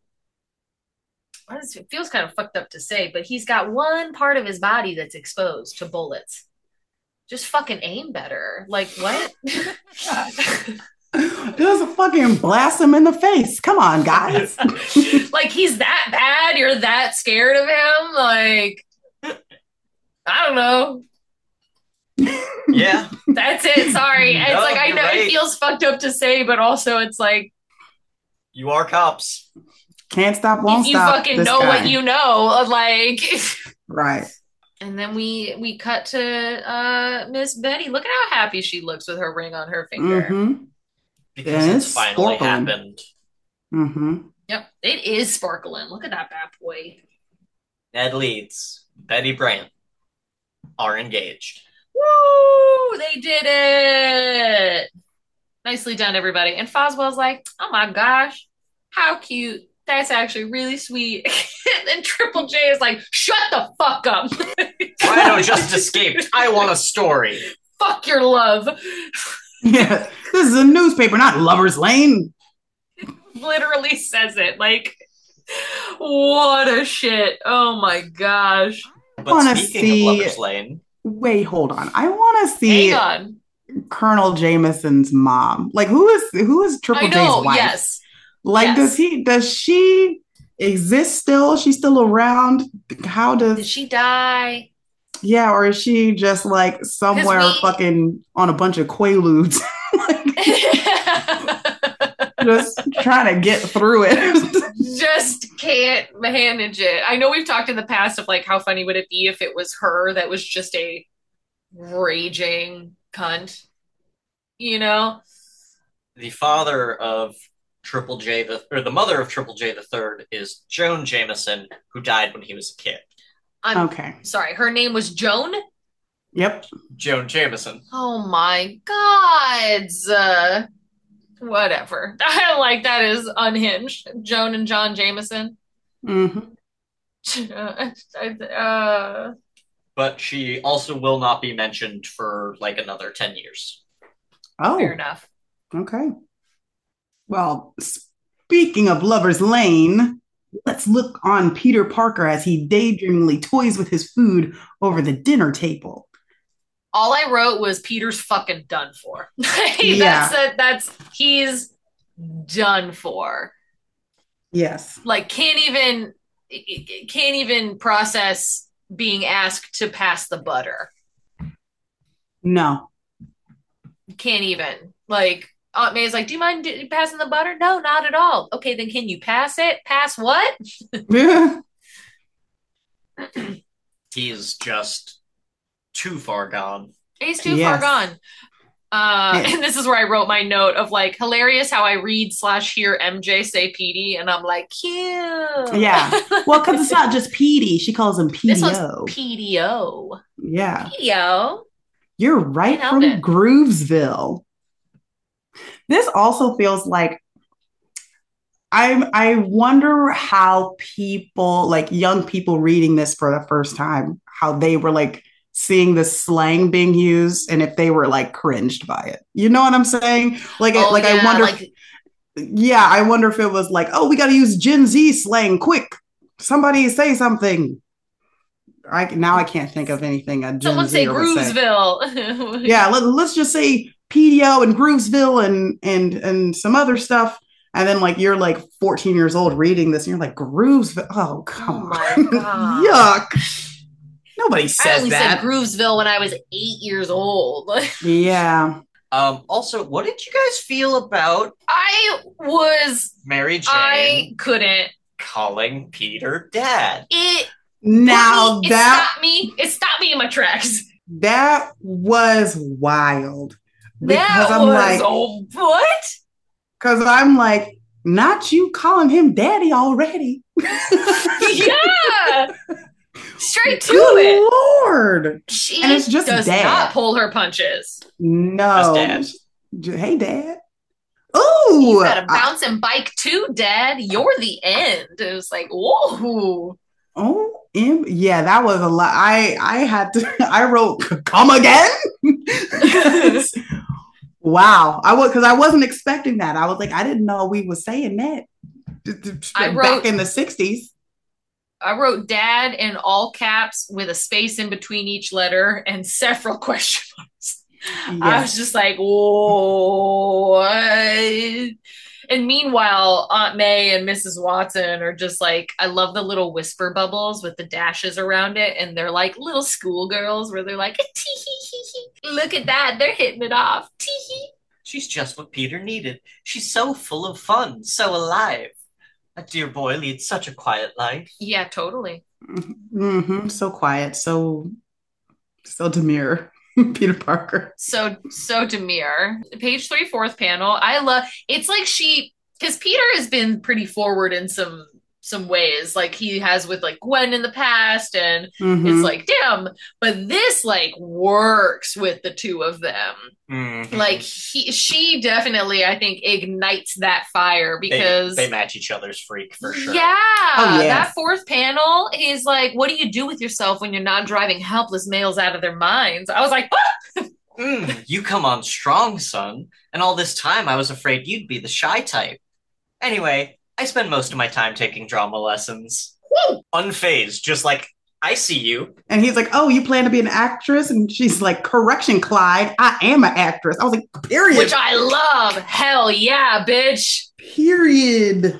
it feels kind of fucked up to say, but he's got one part of his body that's exposed to bullets. Just fucking aim better. Like, what? Just fucking blast him in the face. Come on, guys. Like, he's that bad? You're that scared of him? Like, I don't know. Yeah. That's it. Sorry. No, it's like, I you're know right. it feels fucked up to say, but also it's like, You are cops. Can't stop, won't if you stop. fucking this know guy. what you know, like. Right. And then we we cut to uh Miss Betty. Look at how happy she looks with her ring on her finger. Mm-hmm. Because Yeah, it's it's finally sparkling. happened. Mm-hmm. Yep, it is sparkling. Look at that bad boy. Ned Leeds, Betty Brant are engaged. Woo! They did it. Nicely done, everybody. And Foswell's like, oh my gosh, how cute. That's actually really sweet. And then Triple J is like, shut the fuck up. Rhino just escaped. I want a story. Fuck your love. Yeah. This is a newspaper, not Lover's Lane. Literally says it. Like, what a shit. Oh my gosh. But Wanna speaking see- of Lover's Lane, Wait, hold on. I want to see Hang on. Colonel Jameson's mom. Like, who is who is Triple I know, J's wife? yes. Like, yes. does he does she exist still? She's still around? How Did does she die? yeah, or is she just like somewhere we- fucking on a bunch of quaaludes? Like, just trying to get through it. Just can't manage it. I know we've talked in the past of like how funny would it be if it was her that was just a raging cunt, you know? the father of Triple J, the or the mother of Triple J the Third is Joan Jameson, who died when he was a kid. I'm Okay. sorry, her name was Joan? Yep. Joan Jameson. Oh my gods. Uh, whatever. I like that is unhinged. Joan and John Jameson. hmm uh, uh, But she also will not be mentioned for like another ten years. Oh, fair enough. okay. Well, speaking of Lover's Lane, let's look on Peter Parker as he daydreamingly toys with his food over the dinner table. All I wrote was Peter's fucking done for. Yeah. That's it. That's he's done for. Yes. Like can't even can't even process being asked to pass the butter. No. Can't even. Like Aunt May's like, do you mind d- passing the butter? No, not at all. Okay, then can you pass it? Pass what? Yeah. He's just too far gone. He's too Yes. far gone. Uh, Yeah. and this is where I wrote my note of like hilarious how I read slash hear M J say Petey, and I'm like, cute. Yeah. Well, because it's not just Petey. She calls him P D This one's O. P D O. Yeah. P D O. You're right Can't help from it. Groovesville. This also feels like I I wonder how people, like young people reading this for the first time, how they were like seeing this slang being used and if they were like cringed by it. You know what I'm saying? Like it, Oh, like I yeah, wonder like- yeah, I wonder if it was like, oh, we got to use Gen Z slang quick. Somebody say something. I now I can't think of anything a Gen Someone say Zer would say. Groovesville. Yeah, let, let's just say P D O and Groovesville and and and some other stuff. And then like you're like fourteen years old reading this and you're like Groovesville. Oh, come Oh my on. God. Yuck. Nobody I says only that. said Groovesville when I was eight years old. Yeah. Um, also, what did you guys feel about I was Mary Jane I couldn't. calling Peter dad? It Now it that stopped me. It stopped me in my tracks. that was wild. Because That I'm was like, oh what? because I'm like, not you calling him daddy already. Yeah. Straight to Good it. Lord. She And it's just does dad. not pull her punches. No. Just J- Hey, Dad. Ooh. You got a I- bouncing bike too, Dad. You're the end. It was like, whoa. Oh, em- yeah, that was a lot. I I had to. I wrote "come again." Wow. I was because I wasn't expecting that. I was like, I didn't know we was saying that I back wrote in the sixties. I wrote dad in all caps with a space in between each letter and several question marks. I was Yes. just like, whoa. And meanwhile, Aunt May and missus Watson are just like, I love the little whisper bubbles with the dashes around it. And they're like little schoolgirls where they're like, tee hee hee hee. Look at that. They're hitting it off. Tee hee. She's just what Peter needed. She's so full of fun, so alive. That dear boy leads such a quiet life. Yeah, totally. Mm-hmm. So quiet, so so demure. Peter Parker. So, so demure. Page three, fourth panel. I love, it's like she, because Peter has been pretty forward in some some ways, like he has with like Gwen in the past, and Mhm. it's like, damn, but this like works with the two of them. Mhm. Like he, she definitely, I think, ignites that fire because they, they match each other's freak for sure. Yeah, Oh, yes. that fourth panel, he's like, what do you do with yourself when you're not driving helpless males out of their minds? I was like, what? Mm, you come on strong, son. And all this time I was afraid you'd be the shy type. Anyway, I spend most of my time taking drama lessons. Woo! Unfazed, just like, I see you. And he's like, oh, you plan to be an actress? And she's like, correction, Clyde. I am an actress. I was like, period. Which I love. Hell yeah, bitch. Period.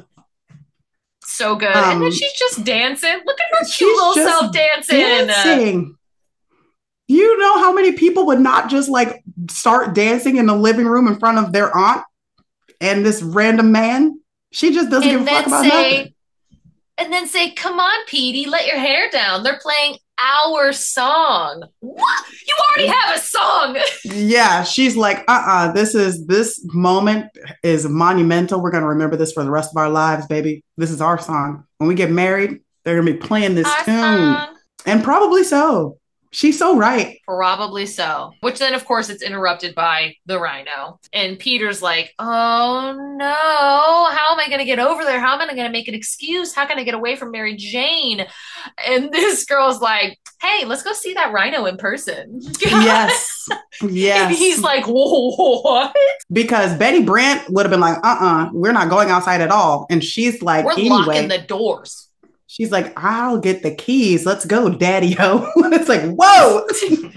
So good. Um, and then she's just dancing. Look at her she's cute little just self dancing. Dancing. You know how many people would not just like start dancing in the living room in front of their aunt and this random man? She just doesn't And give a fuck then about say, nothing. and then say, come on, Petey, let your hair down. They're playing our song. What? You already have a song. Yeah, she's like, uh-uh, this is this moment is monumental. We're gonna remember this for the rest of our lives, baby. This is our song. When we get married, they're gonna be playing this Our tune. song. And probably so. She's so right. Probably so. Which then, of course, it's interrupted by the rhino. And Peter's like, oh no, how am I going to get over there? How am I going to make an excuse? How can I get away from Mary Jane? And this girl's like, hey, let's go see that rhino in person. Yes. Yes. And he's like, whoa, what? Because Betty Brant would have been like, uh-uh, we're not going outside at all. And she's like, We're anyway, locking the doors. she's like, I'll get the keys. Let's go, daddy-o. It's like, whoa.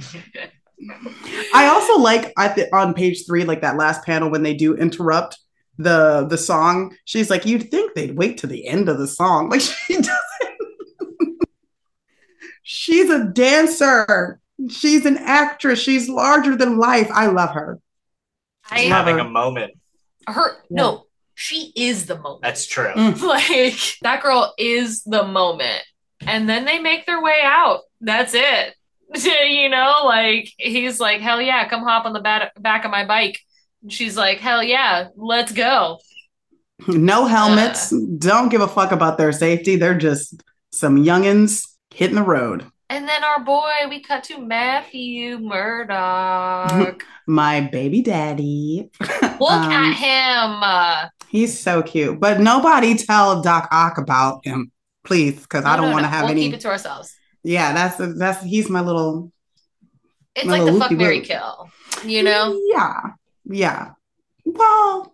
I also like I th- on page three, like that last panel when they do interrupt the the song. She's like, you'd think they'd wait to the end of the song. Like she doesn't. She's a dancer. She's an actress. She's larger than life. I love her. I She's love having her. a moment. her no, she is the moment. That's true. Mm. Like that girl is the moment. And then they make their way out. That's it. You know, like he's like, hell yeah, come hop on the bat- back of my bike. And she's like, hell yeah, let's go. No helmets. Don't give a fuck about their safety. They're just some youngins hitting the road. And then our boy, we cut to Matthew Murdoch. My baby daddy. Look Um, at him. Uh, He's so cute. But nobody tell Doc Ock about him, please, because I no, don't no, want to no. have We'll any. keep it to ourselves. Yeah, that's that's he's my little. It's My like the little fuck, loopy Mary loop. kill. You know? Yeah, yeah. Well,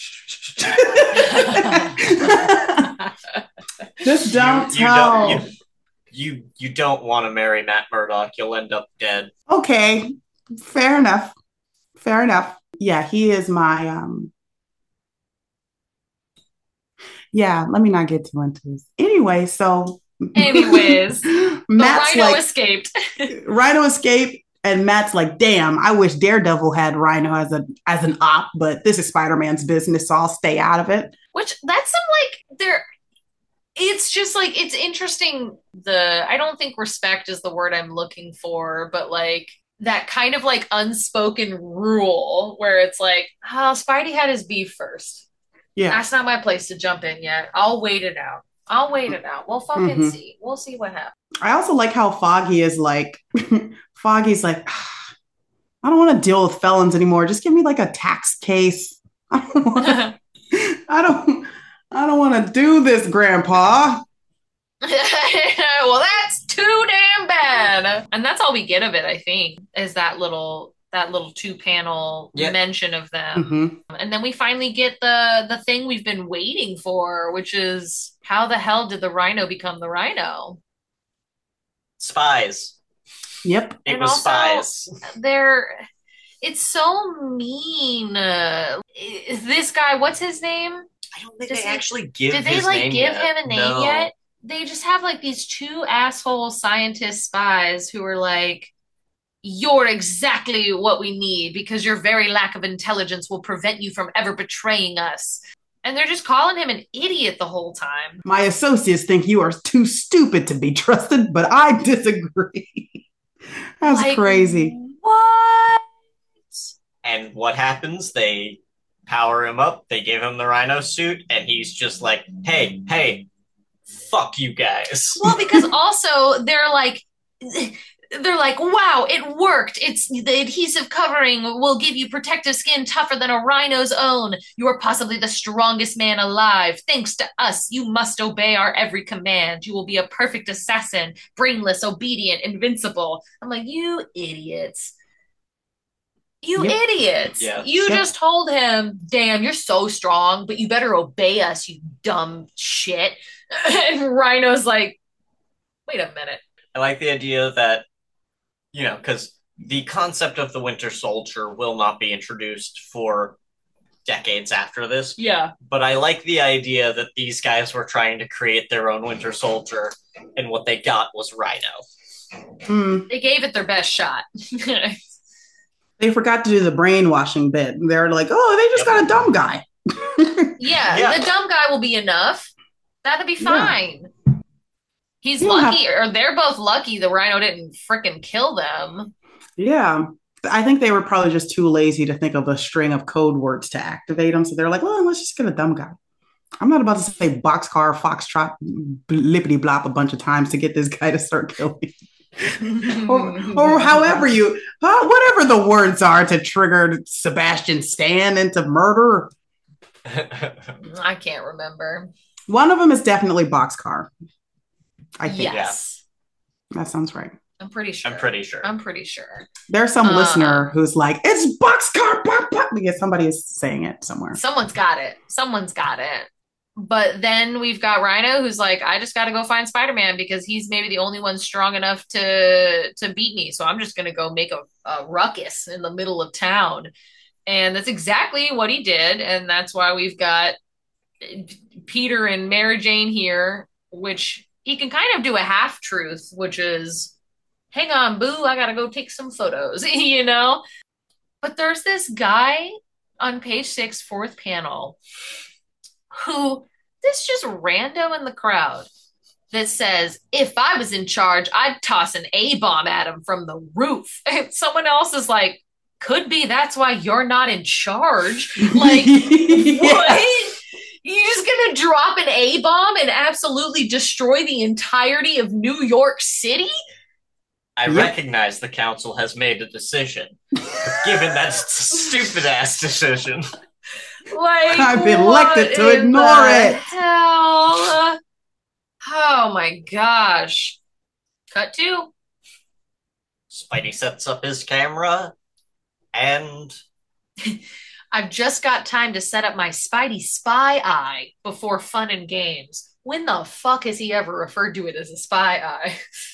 just don't you, you tell. Don't, you, you you don't want to marry Matt Murdock. You'll end up dead. Okay, fair enough. Fair enough. Yeah, he is my um. Yeah, let me not get too into this. Anyway, so. Anyways, the Matt's rhino like escaped. Rhino escaped, and Matt's like, "Damn, I wish Daredevil had Rhino as a as an op, but this is Spider-Man's business, so I'll stay out of it." Which that's some like there it's just like it's interesting the I don't think respect is the word I'm looking for, but like that kind of like unspoken rule where it's like, oh, Spidey had his beef first. Yeah, That's not my place to jump in yet. I'll wait it out. I'll wait it out. We'll fucking Mhm. see. We'll see what happens. I also like how Foggy is like. Foggy's like, "Ah, I don't want to deal with felons anymore. Just give me like a tax case. I don't want. I don't. I don't want to do this, Grandpa." Well, that's too damn bad. And that's all we get of it, I think, is that little that little two panel Yep. mention of them. Mm-hmm. And then we finally get the the thing we've been waiting for, which is how the hell did the Rhino become the Rhino? Spies. Yep. It And was also- spies. They're it's so mean. Uh, this guy, what's his name? I don't think Does they he- actually give Did they his like name give yet. him a name No. yet? They just have like these two asshole scientist spies who are like, you're exactly what we need because your very lack of intelligence will prevent you from ever betraying us. And they're just calling him an idiot the whole time. My associates think you are too stupid to be trusted, but I disagree. That's Like, crazy. What? And what happens? They power him up, they give him the Rhino suit, and he's just like, hey, hey, fuck you guys. Well, because also they're like, they're like, wow, it worked. It's the adhesive covering will give you protective skin tougher than a rhino's own. You are possibly the strongest man alive. Thanks to us, you must obey our every command. You will be a perfect assassin, brainless, obedient, invincible. I'm like, you idiots. You Yep. idiots. Yeah. You Yep. just told him, damn, you're so strong, but you better obey us, you dumb shit. And Rhino's like, wait a minute. I like the idea that, you know, because the concept of the Winter Soldier will not be introduced for decades after this. Yeah. But I like the idea that these guys were trying to create their own Winter Soldier, and what they got was Rhino. Hmm. They gave it their best shot. They forgot to do the brainwashing bit. They're like, oh, they just Yep. got a dumb guy. yeah, Yeah. the dumb guy will be enough. That'll be Yeah. fine. He's You don't lucky, or they're both lucky the Rhino didn't frickin' kill them. Yeah. I think they were probably just too lazy to think of a string of code words to activate them. So they're like, well, let's just get a dumb guy. I'm not about to say boxcar, foxtrot, blippity blop a bunch of times to get this guy to start killing. or, or however you, uh, whatever the words are to trigger Sebastian Stan into murder. I can't remember. One of them is definitely boxcar. I think Yes. that sounds right. I'm pretty sure. I'm pretty sure. I'm pretty sure. There's some Uh, listener who's like, it's boxcar, bop, bop, because somebody is saying it somewhere. Someone's got it. Someone's got it. But then we've got Rhino who's like, I just got to go find Spider-Man because he's maybe the only one strong enough to to beat me. So I'm just going to go make a, a ruckus in the middle of town. And that's exactly what he did. And that's why we've got Peter and Mary Jane here, which he can kind of do a half truth, which is, hang on, boo, I got to go take some photos, you know? But there's this guy on page six, fourth panel, who this just rando in the crowd that says, if I was in charge, I'd toss an A-bomb at him from the roof. And someone else is like, could be that's why you're not in charge. Like, Yeah. what? You're just gonna drop an A-bomb and absolutely destroy the entirety of New York City? I Yep. recognize the council has made a decision, given that stupid ass decision. Like, I've been what elected to in ignore the it. Hell? Oh my gosh. Cut two. Spidey sets up his camera, and I've just got time to set up my Spidey spy eye before fun and games. When the fuck has he ever referred to it as a spy eye?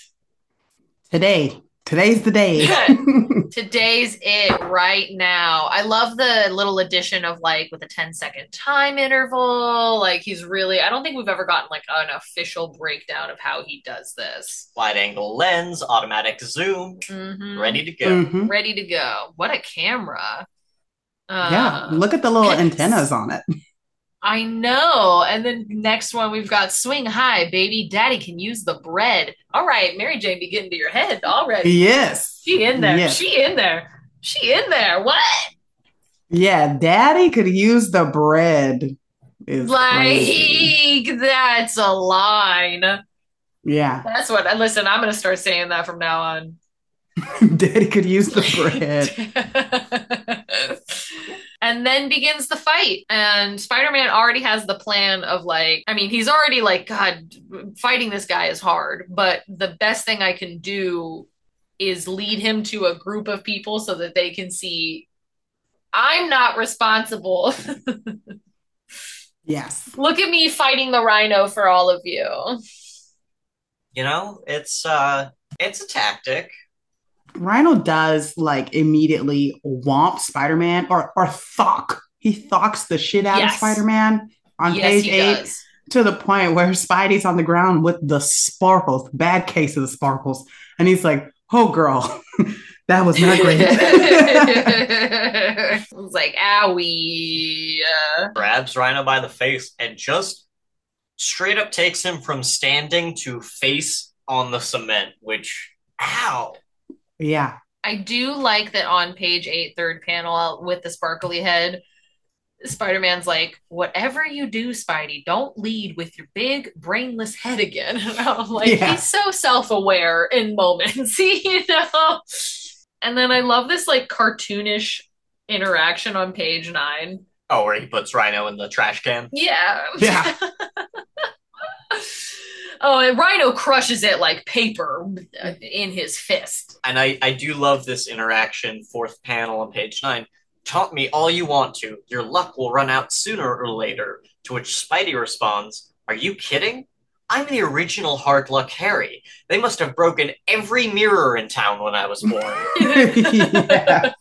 Today. Today's the day. Today's it right now. I love the little addition of like with a ten second time interval. Like he's really, I don't think we've ever gotten like an official breakdown of how he does this. wide angle lens, automatic zoom, Mhm. ready to go. Mhm. Ready to go. What a camera. Uh, Yeah. Look at the little goodness. antennas on it. I know. And then next one we've got swing high, baby. Daddy can use the bread. All right, Mary Jane be getting to your head already. Yes. She in there. Yes. She in there. She in there. What? Yeah, daddy could use the bread. Is crazy. Like, that's a line. Yeah. That's what, listen, I'm going to start saying that from now on. Daddy could use the bread. And then begins the fight. And Spider-Man already has the plan of like, I mean, he's already like, God, fighting this guy is hard, but the best thing I can do is lead him to a group of people so that they can see I'm not responsible. Yes. Look at me fighting the rhino for all of you. You know, it's uh it's a tactic. Rhino does like immediately womp Spider-Man or or thock. He thocks the shit out Yes. of Spider-Man on Yes, page he eight does. to the point where Spidey's on the ground with the sparkles, bad case of the sparkles. And he's like, oh girl, that was not great. I was like, owie. Uh, Grabs Rhino by the face and just straight up takes him from standing to face on the cement, which, ow. Yeah. I do like that on page eight, third panel with the sparkly head, Spider-Man's like, whatever you do, Spidey, don't lead with your big brainless head again. And I'm like, Yeah. he's so self-aware in moments, you know? And then I love this like cartoonish interaction on page nine. Oh, where he puts Rhino in the trash can. Yeah. Yeah. Oh, and Rhino crushes it like paper in his fist. And I, I do love this interaction, fourth panel on page nine. Taunt me all you want to. Your luck will run out sooner or later. To which Spidey responds, are you kidding? I'm the original Hard Luck Harry. They must have broken every mirror in town when I was born. Yeah.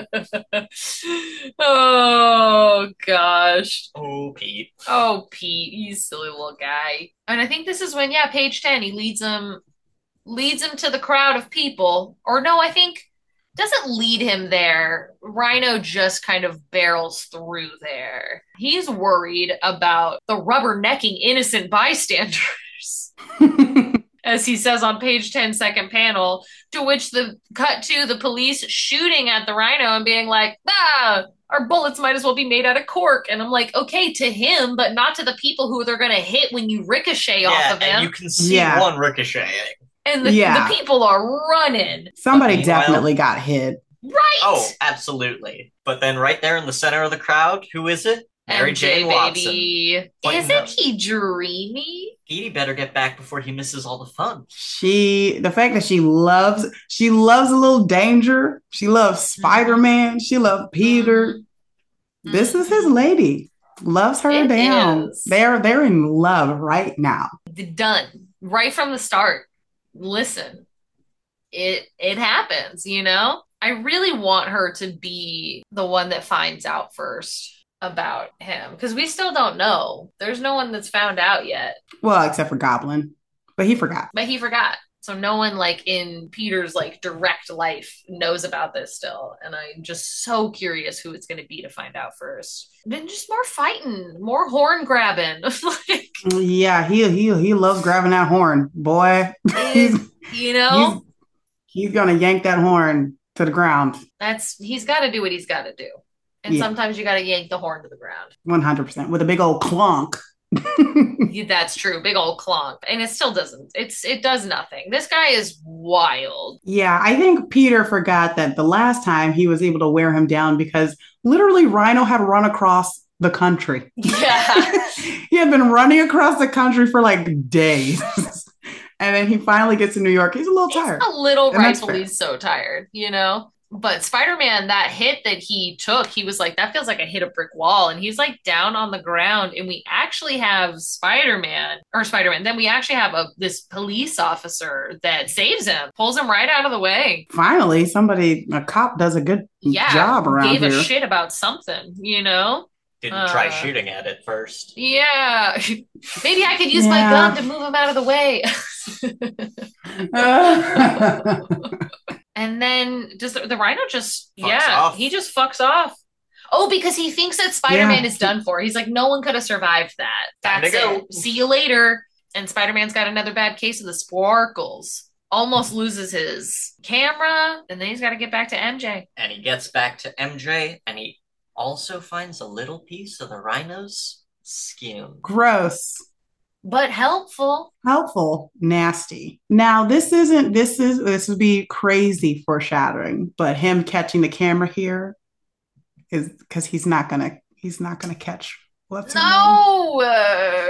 Oh, gosh. Oh, Pete. Oh, Pete, you silly little guy. And I think this is when, yeah, page ten, he leads him leads him to the crowd of people. Or no, I think doesn't lead him there. Rhino just kind of barrels through there. He's worried about the rubbernecking innocent bystanders. As he says on page ten, second panel, to which the cut to the police shooting at the Rhino and being like, ah, our bullets might as well be made out of cork. And I'm like, okay, to him, but not to the people who they're going to hit when you ricochet Yeah, off of him. and you can see Yeah. one ricocheting. And the, Yeah. the people are running. Somebody Meanwhile- definitely got hit. Right. Oh, absolutely. But then right there in the center of the crowd, who is it? Mary M J, Jane Watson. baby. Pointing Isn't out. he dreamy? Petey better get back before he misses all the fun. She, the fact that she loves, she loves a little danger. She loves Spider-Man. She loves Peter. This is his lady. Loves her It down. is. They're they're in love right now. Done. Right from the start. Listen, it it happens, you know? I really want her to be the one that finds out first about him because we still don't know. There's no one that's found out yet, Well, except for Goblin, but he forgot. but he forgot. So no one like in Peter's like direct life knows about this still. And I'm just so curious who it's going to be to find out first. Then just more fighting, more horn grabbing. Like, Yeah, he he he loves grabbing that horn, boy. he's you know, he's he's gonna yank that horn to the ground. that's he's got to do what he's got to do. And Yeah. sometimes you got to yank the horn to the ground. One hundred percent with a big old clunk. Yeah, that's true. Big old clonk. And it still doesn't. It's it does nothing. This guy is wild. Yeah, I think Peter forgot that the last time he was able to wear him down because literally Rhino had run across the country. Yeah. He had been running across the country for like days. And then he finally gets to New York. He's a little tired. A little And that's rightfully fair. so tired, you know? But Spider-Man, that hit that he took, he was like, that feels like I hit a brick wall. And he's like down on the ground. And we actually have Spider-Man, or Spider-Man, then we actually have a this police officer that saves him, pulls him right out of the way. Finally, somebody, a cop does a good Yeah. job around Gave here. a shit about something, you know? Didn't try Uh. shooting at it first. Yeah. Maybe I could use my Yeah. gun to move him out of the way. And then does the, the Rhino just Fucks yeah, off. he just fucks off. Oh, because he thinks that Spider-Man Yeah. is done for. He's like, no one could have survived that. Time to That's go. it. See you later. And Spider-Man's got another bad case of the sparkles. Almost loses his camera, and then he's got to get back to M J. And he gets back to M J, and he also finds a little piece of the Rhino's skin. Gross. But helpful. Helpful, nasty. Now, this isn't, this is, this would be crazy foreshadowing, but him catching the camera here is because he's not gonna, he's not gonna catch what's her No, uh,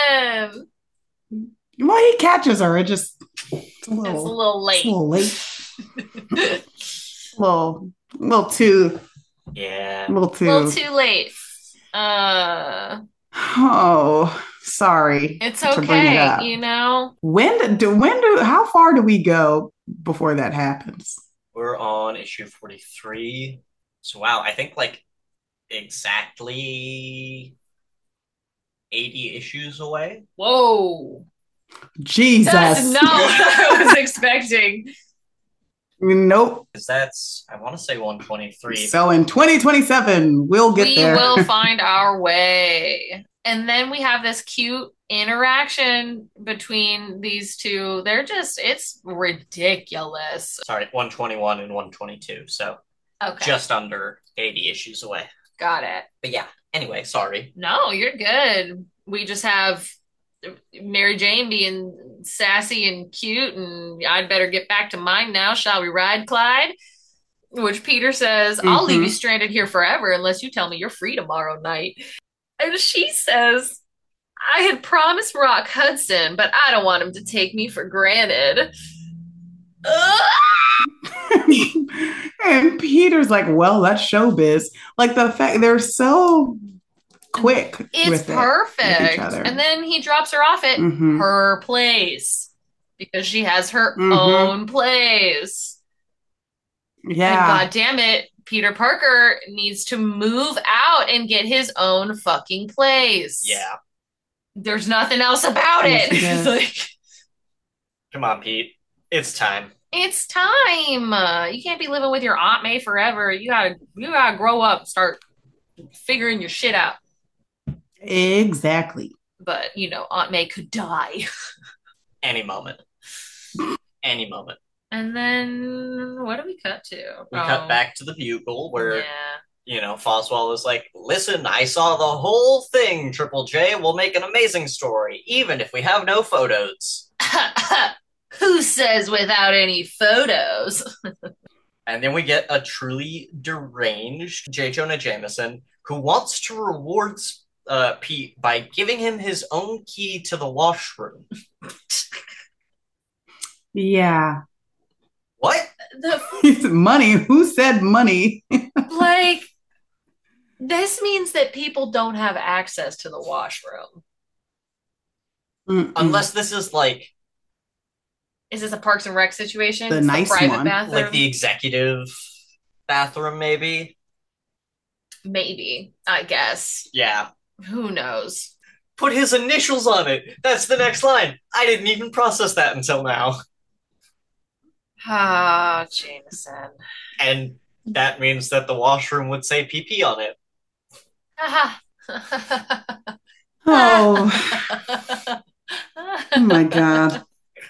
Gwen. name? Well, he catches her. It just, it's a It's a little, little it's late. a little late. Little, little too, Yeah. little A too. little too late. Uh, Oh, sorry. it's to bring it okay, up. you know? When do when do how far do we go before that happens? We're on issue forty-three. So wow, I think like exactly eighty issues away. Whoa. Jesus. That's not what I was expecting. Nope. Because that's, I want to say one twenty-three. So in twenty twenty-seven, we'll get We there. will find our way. And then we have this cute interaction between these two. They're just, it's ridiculous. Sorry, one twenty-one and one twenty-two. So Okay. just under eighty issues away. Got it. But yeah, anyway, sorry. No, you're good. We just have Mary Jane being sassy and cute, and I'd better get back to mine now. Shall we ride, Clyde? Which Peter says, I'll leave you Mhm. stranded here forever unless you tell me you're free tomorrow night. And she says, I had promised Rock Hudson, but I don't want him to take me for granted. Ugh! And Peter's like, well, that's showbiz. Like the fact they're so quick It's with it, with perfect. each other. And then he drops her off at Mhm. her place because she has her Mhm. own place. And Yeah. God damn it, Peter Parker needs to move out and get his own fucking place. Yeah. There's nothing else about Yes, it. he does. Like, Come on, Pete. It's time. it's time. Uh, you can't be living with your Aunt May forever. You gotta, you gotta grow up, start figuring your shit out. Exactly. But you know, Aunt May could die. Any moment. Any moment. And then what do we cut to? We Oh, cut back to the Bugle where, Yeah. you know, Foswell is like, listen, I saw the whole thing, Triple J. We'll make an amazing story, even if we have no photos. Who says without any photos? And then we get a truly deranged J. Jonah Jameson who wants to reward uh, Pete by giving him his own key to the washroom. Yeah. What? The, Money. Who said money? like, this means that people don't have access to the washroom. Mm-mm. Unless this is like Is this a Parks and Rec situation? The It's nice private one. bathroom? like the executive bathroom, maybe. Maybe, I guess. Yeah. Who knows? Put his initials on it. That's the next line. I didn't even process that until now. Ah, Jameson. And that means that the washroom would say P P on it. Haha. Oh, oh my God.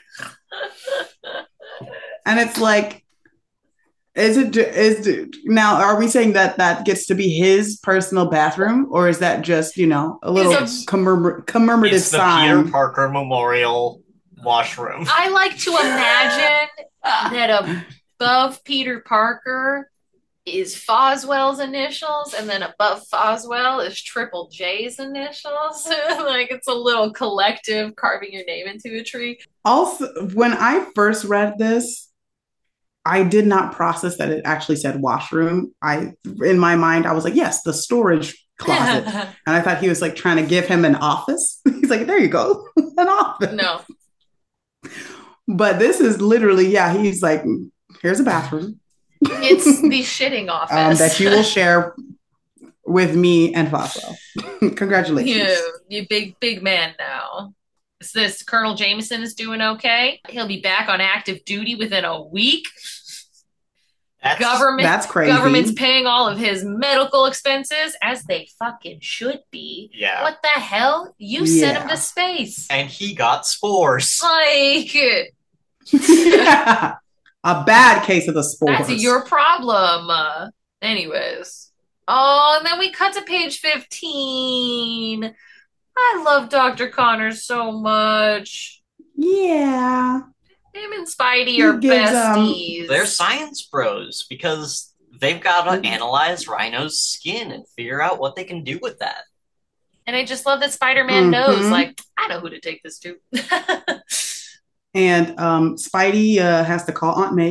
And it's like, is it, is now, are we saying that that gets to be his personal bathroom, or is that just, you know, a little It's a- commemor- commemorative It's the sign? Peter Parker Memorial washroom. I like to imagine that above Peter Parker is Foswell's initials, and then above Foswell is Triple J's initials. Like it's a little collective carving your name into a tree. Also, when I first read this, I did not process that it actually said washroom. I, in my mind, I was like, yes, the storage closet. And I thought he was like trying to give him an office. He's like, there you go, an office. No. But this is literally, yeah, he's like, here's a bathroom. It's the shitting office. um, that you will share with me and Foswell. Congratulations. You, you big, big man now. Is this Colonel Jameson is doing okay? He'll be back on active duty within a week. That's, Government, That's crazy. Government's paying all of his medical expenses, as they fucking should be. Yeah. What the hell? You sent Yeah. him to space. And he got spores. Like, Yeah. A bad case of the spores. that's your problem. Uh, anyways. Oh, and then we cut to page fifteen. I love Doctor Connors so much. Yeah. Him and Spidey He are gives, um, besties. They're science bros because they've got to Mhm. analyze Rhino's skin and figure out what they can do with that. And I just love that Spider-Man Mhm. knows, like, I know who to take this to. And um, Spidey uh, has to call Aunt May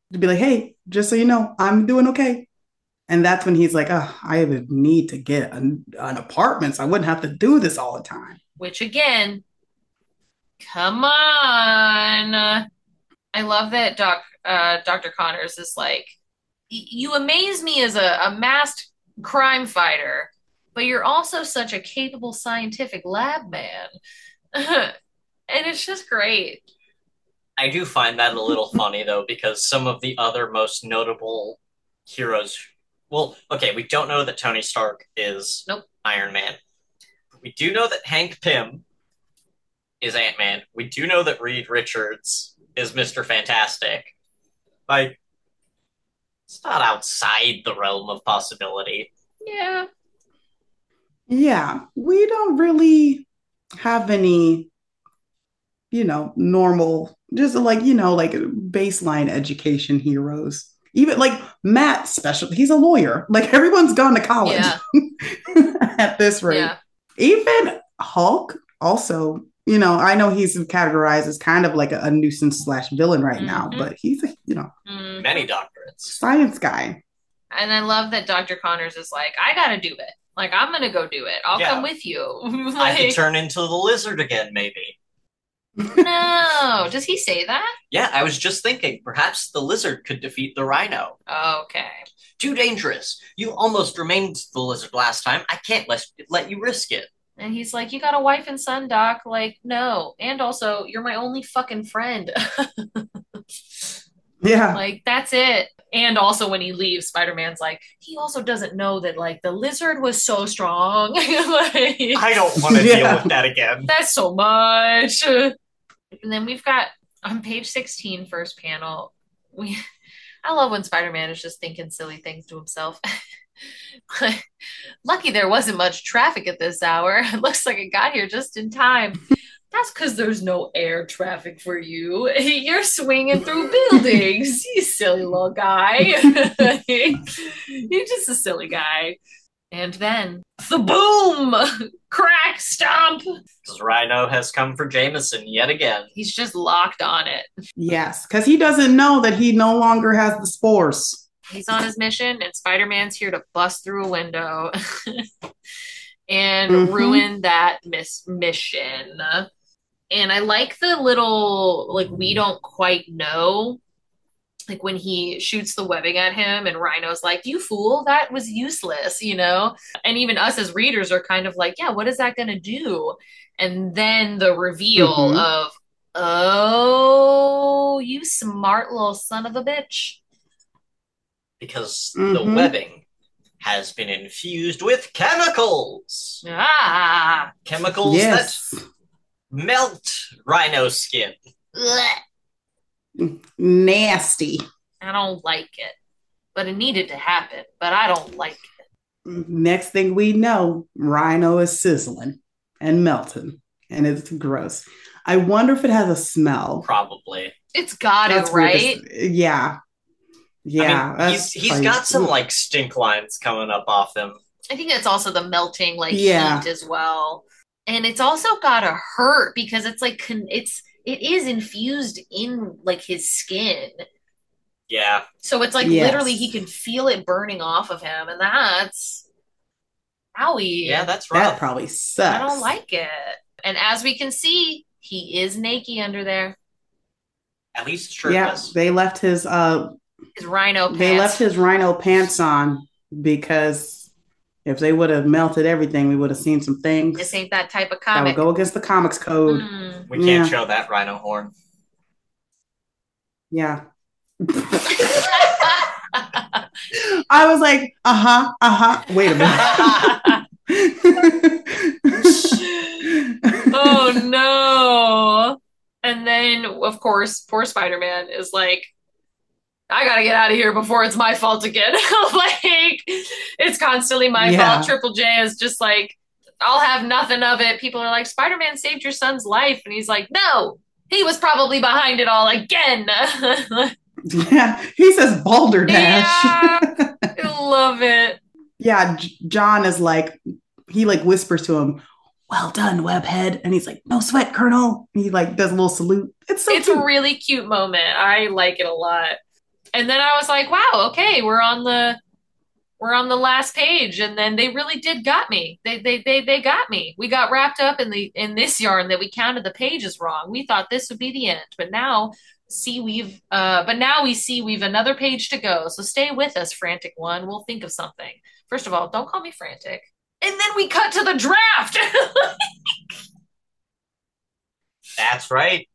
to be like, hey, just so you know, I'm doing okay. And that's when he's like, oh, I would need to get an, an apartment so I wouldn't have to do this all the time. Which again, come on. I love that Doc uh Doctor Connors is like, you amaze me as a, a masked crime fighter, but you're also such a capable scientific lab man. And it's just great. I do find that a little funny though, because some of the other most notable heroes. Well, okay, we don't know that Tony Stark is Nope. Iron Man. We do know that Hank Pym is Ant Man. We do know that Reed Richards is Mister Fantastic. Like, it's not outside the realm of possibility. Yeah. Yeah, we don't really have any, you know, normal, just like, you know, like baseline education heroes. Even like Matt special, he's a lawyer. Like everyone's gone to college Yeah. at this rate. Yeah. Even Hulk also, you know, I know he's categorized as kind of like a, a nuisance slash villain right now, Mhm. but he's a, you know, Mm. Many doctorates. science guy. And I love that Doctor Connors is like, I gotta do it. Like, I'm gonna go do it. I'll Yeah. come with you. I could Like, turn into the lizard again, maybe. no. Does he say that? Yeah, I was just thinking, perhaps the lizard could defeat the rhino. Okay. Too dangerous. You almost remained the lizard last time. I can't let, let you risk it. And he's like, you got a wife and son, Doc. Like, no. And also, you're my only fucking friend. Yeah. Like, that's it. And also, when he leaves, Spider Man's like, he also doesn't know that, like, the lizard was so strong. Like, I don't want to Yeah. deal with that again. that's so much. And then we've got on page sixteen, first panel. We, I love when Spider Man is just thinking silly things to himself. Lucky there wasn't much traffic at this hour. It looks like it got here just in time. That's because there's no air traffic for you. You're swinging through buildings, you silly little guy. You're just a silly guy. And then the boom, crack, stomp. Because Rhino has come for Jameson yet again. He's just locked on it. Yes, because he doesn't know that he no longer has the spores. He's on his mission, and Spider Man's here to bust through a window and Mhm. ruin that miss mission. And I like the little, like, we don't quite know. Like when he shoots the webbing at him, and Rhino's like, you fool, that was useless, you know? And even us as readers are kind of like, yeah, what is that going to do? And then the reveal Mhm. of, oh, you smart little son of a bitch. Because the Mhm. webbing has been infused with chemicals. Ah. Chemicals Yes. that melt Rhino skin. Ugh. Nasty. I don't like it. But it needed to happen. But I don't like it. Next thing we know, Rhino is sizzling and melting, and it's gross. I wonder if it has a smell. Probably. It's got That's it, weird, right? 'cause- Yeah. Yeah. I mean, he's that's he's like- got some like stink lines coming up off him. I think that's also the melting like Yeah. heat as well. And it's also gotta hurt because it's like con- it's it is infused in like his skin. Yeah. So it's like Yes. literally he can feel it burning off of him, and that's owie. Yeah, that's That rough. probably sucks. I don't like it. And as we can see, he is naked under there. At least Yeah, shirtless. they left his uh His rhino pants. they left his rhino pants on because if they would have melted everything, we would have seen some things This ain't that type of that would comic. go against the comics code. Mm. We can't Yeah. show that rhino horn. Yeah. I was like, uh-huh, uh-huh. Wait a minute. Oh no. And then, of course, poor Spider Man is like, I gotta get out of here before it's my fault again. Like, it's constantly my Yeah. fault. Triple J is just like, I'll have nothing of it. People are like, Spider Man saved your son's life. And he's like, no, he was probably behind it all again. Yeah, he says balderdash. Yeah. I love it. Yeah, J- John is like, he like whispers to him, well done, Webhead. And he's like, no sweat, Colonel. And he like does a little salute. It's so It's cute. a really cute moment. I like it a lot. And then I was like, wow, okay, we're on the we're on the last page, and then they really did got me. They they they they got me. We got wrapped up in the in this yarn that we counted the pages wrong. We thought this would be the end, but now see we've uh but now we see we've another page to go. So stay with us, Frantic One. We'll think of something. First of all, don't call me frantic. And then we cut to the draft. That's right.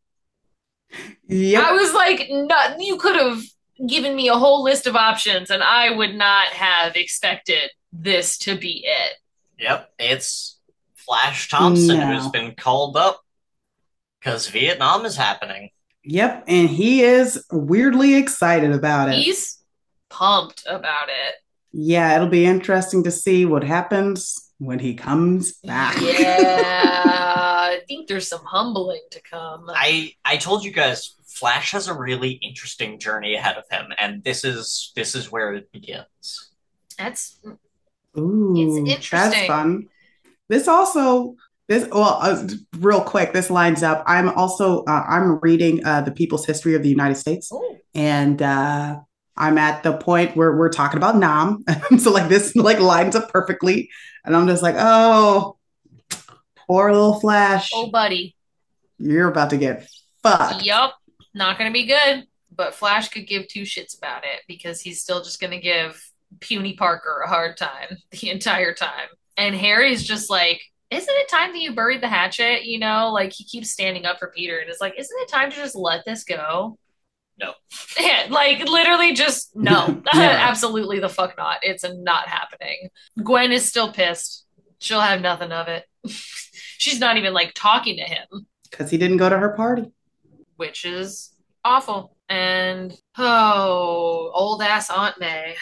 Yep. I was like, no, you could have given me a whole list of options, and I would not have expected this to be it. Yep, it's Flash Thompson No. who's been called up because Vietnam is happening. Yep. And he is weirdly excited about it. He's pumped about it. Yeah, it'll be interesting to see what happens when he comes back. Yeah, I think there's some humbling to come. I I told you guys Flash has a really interesting journey ahead of him, and this is this is where it begins. That's Ooh, It's interesting. That's fun. This also, this well, uh, real quick, this lines up. I'm also uh, I'm reading uh, the People's History of the United States, oh, and uh, I'm at the point where we're talking about Nam. So like this like lines up perfectly, and I'm just like, oh, poor little Flash, oh, buddy. you're about to get fucked. Yup, not gonna be good. But Flash could give two shits about it because he's still just gonna give puny Parker a hard time the entire time. And Harry's just like, isn't it time that you buried the hatchet? You know, like he keeps standing up for Peter and is like, isn't it time to just let this go? No. Yeah, like literally just no. Yeah. Absolutely the fuck not. It's not happening. Gwen is still pissed. She'll have nothing of it. She's not even like talking to him, Because he didn't go to her party. which is awful. And oh, old ass Aunt May.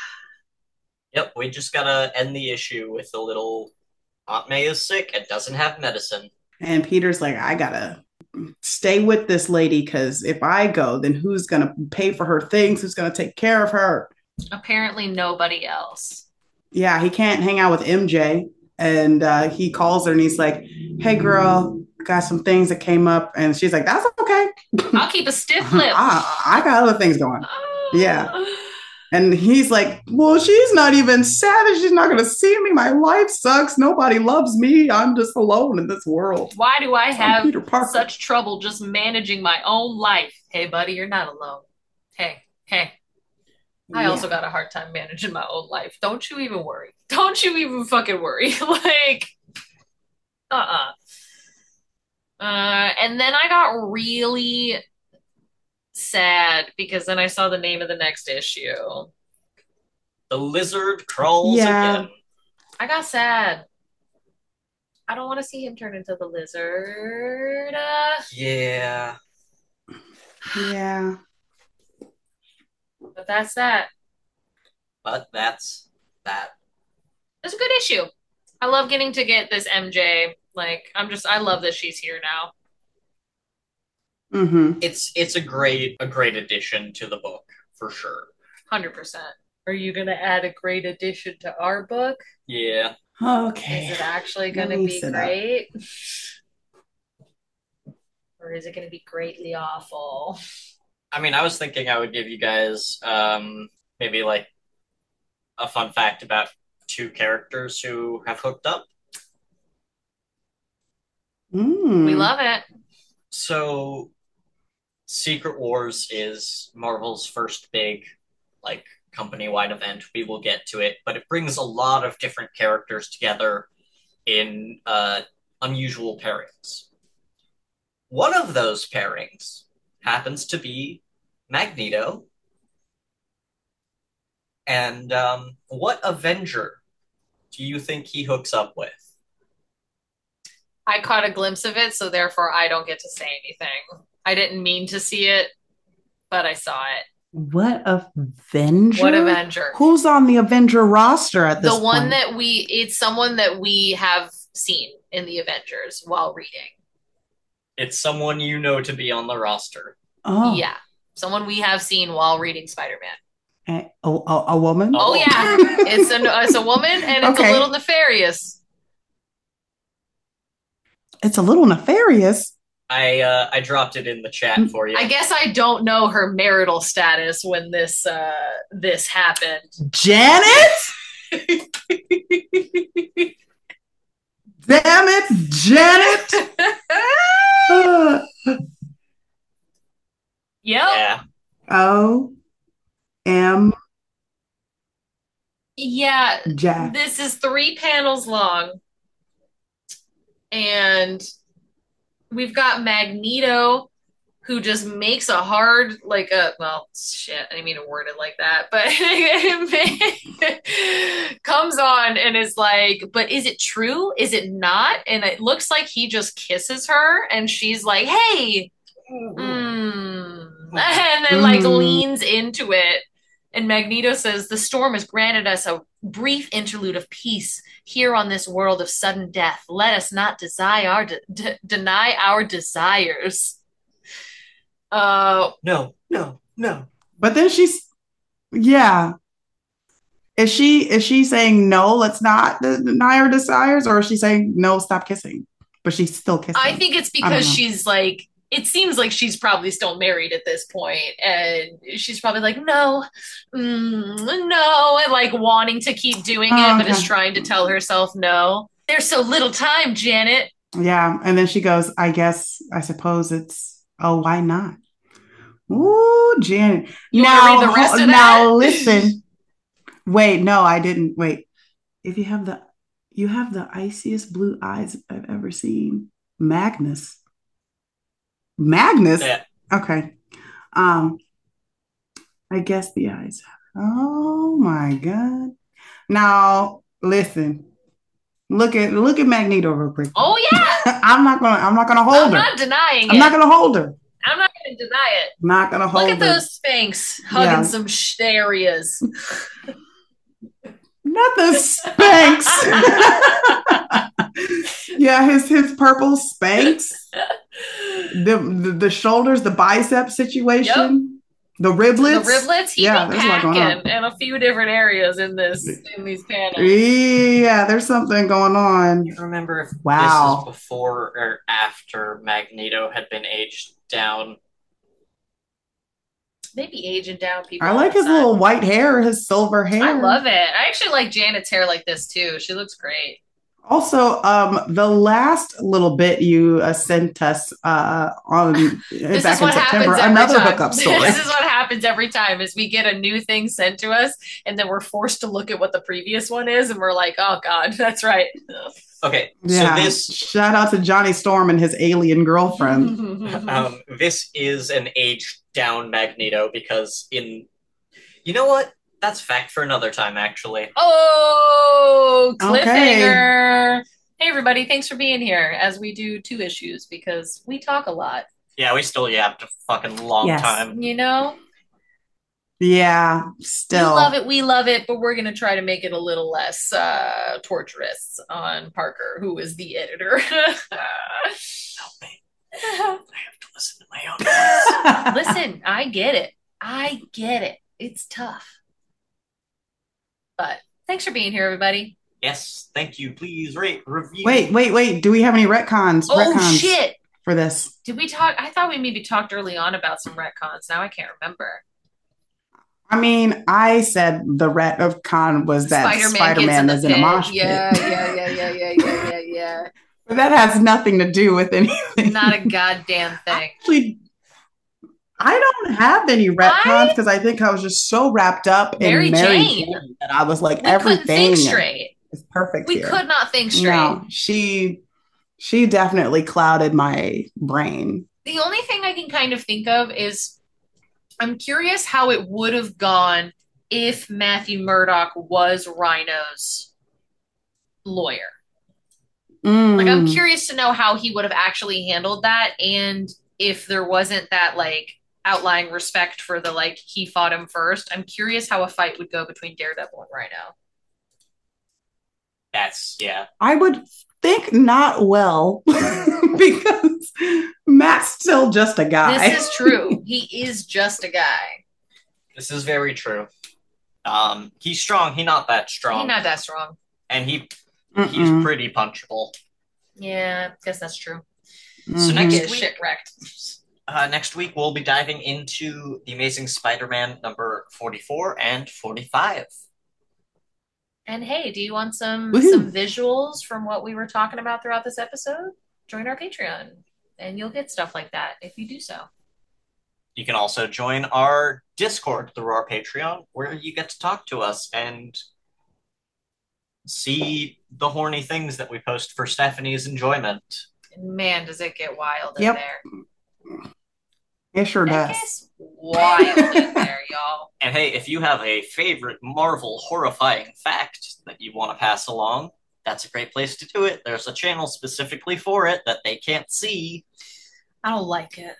Yep, we just gotta end the issue with a little Aunt May is sick and doesn't have medicine. And Peter's like, I gotta stay with this lady because if I go, then who's gonna pay for her things? Who's gonna take care of her? Apparently nobody else. Yeah, he can't hang out with M J. And uh, he calls her and he's like, hey, girl, got some things that came up. And she's like, that's okay. I'll keep a stiff lip. I, I got other things going. Oh. Yeah. And he's like, well, she's not even sad. She's not going to see me. My life sucks. Nobody loves me. I'm just alone in this world. Why do I I'm have Peter Parker. such trouble just managing my own life? Hey, buddy, you're not alone. Hey, hey. I Yeah. also got a hard time managing my own life. Don't you even worry. Don't you even fucking worry. Like, uh-uh. Uh, and then I got really sad because then I saw the name of the next issue. The lizard crawls Yeah. again. I got sad. I don't want to see him turn into the lizard. Uh, Yeah. Yeah. but that's that. But that's that. It's a good issue. I love getting to get this M J. Like, I'm just, I love that she's here now. Mm-hmm. It's it's a great a great addition to the book for sure. one hundred percent. Are you going to add a great addition to our book? Yeah. Okay. Is it actually going Let to me be sit up. great? Or is it going to be greatly awful? I mean, I was thinking I would give you guys um maybe like a fun fact about two characters who have hooked up. Mm. We love it. So Secret Wars is Marvel's first big like company-wide event. We will get to it, but it brings a lot of different characters together in uh, unusual pairings. One of those pairings happens to be Magneto. And um, what Avenger do you think he hooks up with? I caught a glimpse of it, so therefore I don't get to say anything. I didn't mean to see it, but I saw it. What Avenger? What Avenger? Who's on the Avenger roster at this The one point? that we, it's someone that we have seen in the Avengers while reading. It's someone you know to be on the roster. Oh. Yeah. Someone we have seen while reading Spider-Man. A, a, a woman? Oh, yeah. It's a, it's a woman and it's Okay. a little nefarious. It's a little nefarious. I uh, I dropped it in the chat for you. I guess I don't know her marital status when this uh this happened. Janet? Damn it, Janet! Uh, Yep. Yeah. O M Yeah. Jack. This is three panels long. And we've got Magneto, who just makes a hard, like a, well, shit, I didn't mean to word it like that, but comes on and is like, but is it true? Is it not? And it looks like he just kisses her and she's like, hey, mm. And then like Mm. leans into it. And Magneto says, the storm has granted us a brief interlude of peace here on this world of sudden death. Let us not desire our de- de- deny our desires. Uh, No, no, no. But then she's, yeah. Is she is she saying no? Let's not deny our desires, or is she saying no? Stop kissing, but she's still kissing. I think it's I don't because know. she's like, it seems like she's probably still married at this point, and she's probably like, no, mm, no, and like wanting to keep doing it, Oh, but is okay. trying to tell herself no. There's so little time, Janet. Yeah, and then she goes, I guess, I suppose it's, oh, why not? Ooh, Janet. You wanna now, read the rest of now that? listen. Wait, no, I didn't. Wait. If you have the, you have the iciest blue eyes I've ever seen. Magnus. Magnus? Yeah. Okay. Um, I guess the eyes. Oh my God. Now, listen. Look at look at Magneto real quick. Oh yeah, I'm not gonna I'm not gonna hold I'm her. not denying I'm it. not gonna hold her. I'm not gonna deny it. Not gonna hold Look at her. those Spanx hugging Yeah. some sh- areas. Not the Spanx. Yeah, his his purple Spanx. The, the the shoulders, the bicep situation, the riblets. The riblets, he Yeah, be there's a lot going packing on. in a few different areas in this in these panels. Yeah, there's something going on. You remember if Wow. this is before or after Magneto had been aged down? Maybe aging down people. I all like the his time. little white hair, his silver hair. I love it. I actually like Janet's hair like this too. She looks great. Also, um, the last little bit you uh, sent us uh, on This back is in what September, happens every another time. hookup story. This is what happens every time is we get a new thing sent to us and then we're forced to look at what the previous one is and we're like, oh God, that's right. Okay, Yeah. so this Shout out to Johnny Storm and his alien girlfriend. um, this is an aged down Magneto because in you know what? That's fact for another time, actually. Oh, cliffhanger. Okay. Hey, everybody. Thanks for being here as we do two issues because we talk a lot, Yeah, we still yapped a fucking long Yes. time. you know? Yeah, still. You love it, we love it, but we're going to try to make it a little less uh, torturous on Parker, who is the editor. Help me. I have to listen to my own voice. Listen, I get it. I get it. It's tough. But thanks for being here, everybody. Yes, thank you. Please rate, review. Wait, wait, wait. Do we have any retcons? Oh, retcons shit. for this? Did we talk? I thought we maybe talked early on about some retcons. Now I can't remember. I mean, I said the retcon was that Spider-Man, Spider-Man gets is in in the a pit. mosh pit. Yeah, yeah, yeah, yeah, yeah, yeah, yeah, yeah. But that has nothing to do with anything. Not a goddamn thing. Actually, I don't have any retcons because I think I was just so wrapped up Mary in Mary Jane. Jane that I was like, We couldn't everything think straight. is perfect We here. could not think straight. No, she she definitely clouded my brain. The only thing I can kind of think of is I'm curious how it would have gone if Matthew Murdock was Rhino's lawyer. Like, I'm Mm. curious to know how he would have actually handled that, and if there wasn't that like outlying respect for the like he fought him first. I'm curious how a fight would go between Daredevil and Rhino. That's, yeah. I would think not well because Matt's still just a guy. This is true. He is just a guy. This is very true. Um, he's strong. He's not that strong. He's not that strong. And he Mm-mm. he's pretty punchable. Yeah, I guess that's true. So Mhm. next Get week, shit wrecked. uh, next week we'll be diving into The Amazing Spider-Man number forty-four and forty-five. And hey, do you want some Woohoo. some visuals from what we were talking about throughout this episode? Join our Patreon, and you'll get stuff like that if you do so. You can also join our Discord through our Patreon, where you get to talk to us and see the horny things that we post for Stephanie's enjoyment. And man, does it get wild Yep. in there. It sure It does. gets wild in there, y'all. And hey, if you have a favorite Marvel horrifying fact that you want to pass along, that's a great place to do it. There's a channel specifically for it that they can't see. I don't like it.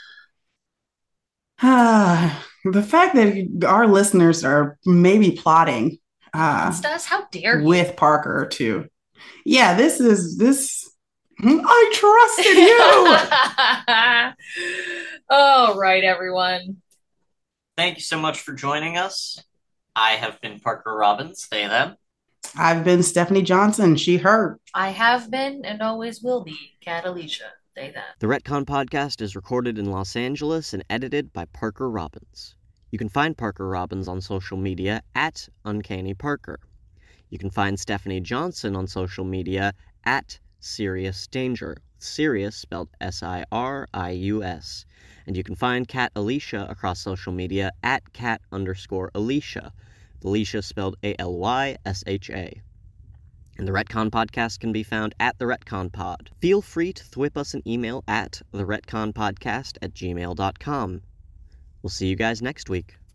Ah, the fact that our listeners are maybe plotting uh, Against us? How dare you? with Parker too. Yeah, this is this. I trusted you. All right, everyone. Thank you so much for joining us. I have been Parker Robbins, they, them. I've been Stephanie Johnson, she, her. I have been and always will be Cat Alicia, they, them. The Retcon Podcast is recorded in Los Angeles and edited by Parker Robbins. You can find Parker Robbins on social media at Uncanny Parker. You can find Stephanie Johnson on social media at Serious Danger, Sirius spelled S I R I U S. And you can find Cat Alicia across social media at cat underscore Alicia, Alicia spelled A L Y S H A. And the Retcon Podcast can be found at the Retcon Pod. Feel free to thwip us an email at the retconpodcast at gmail dot com. We'll see you guys next week.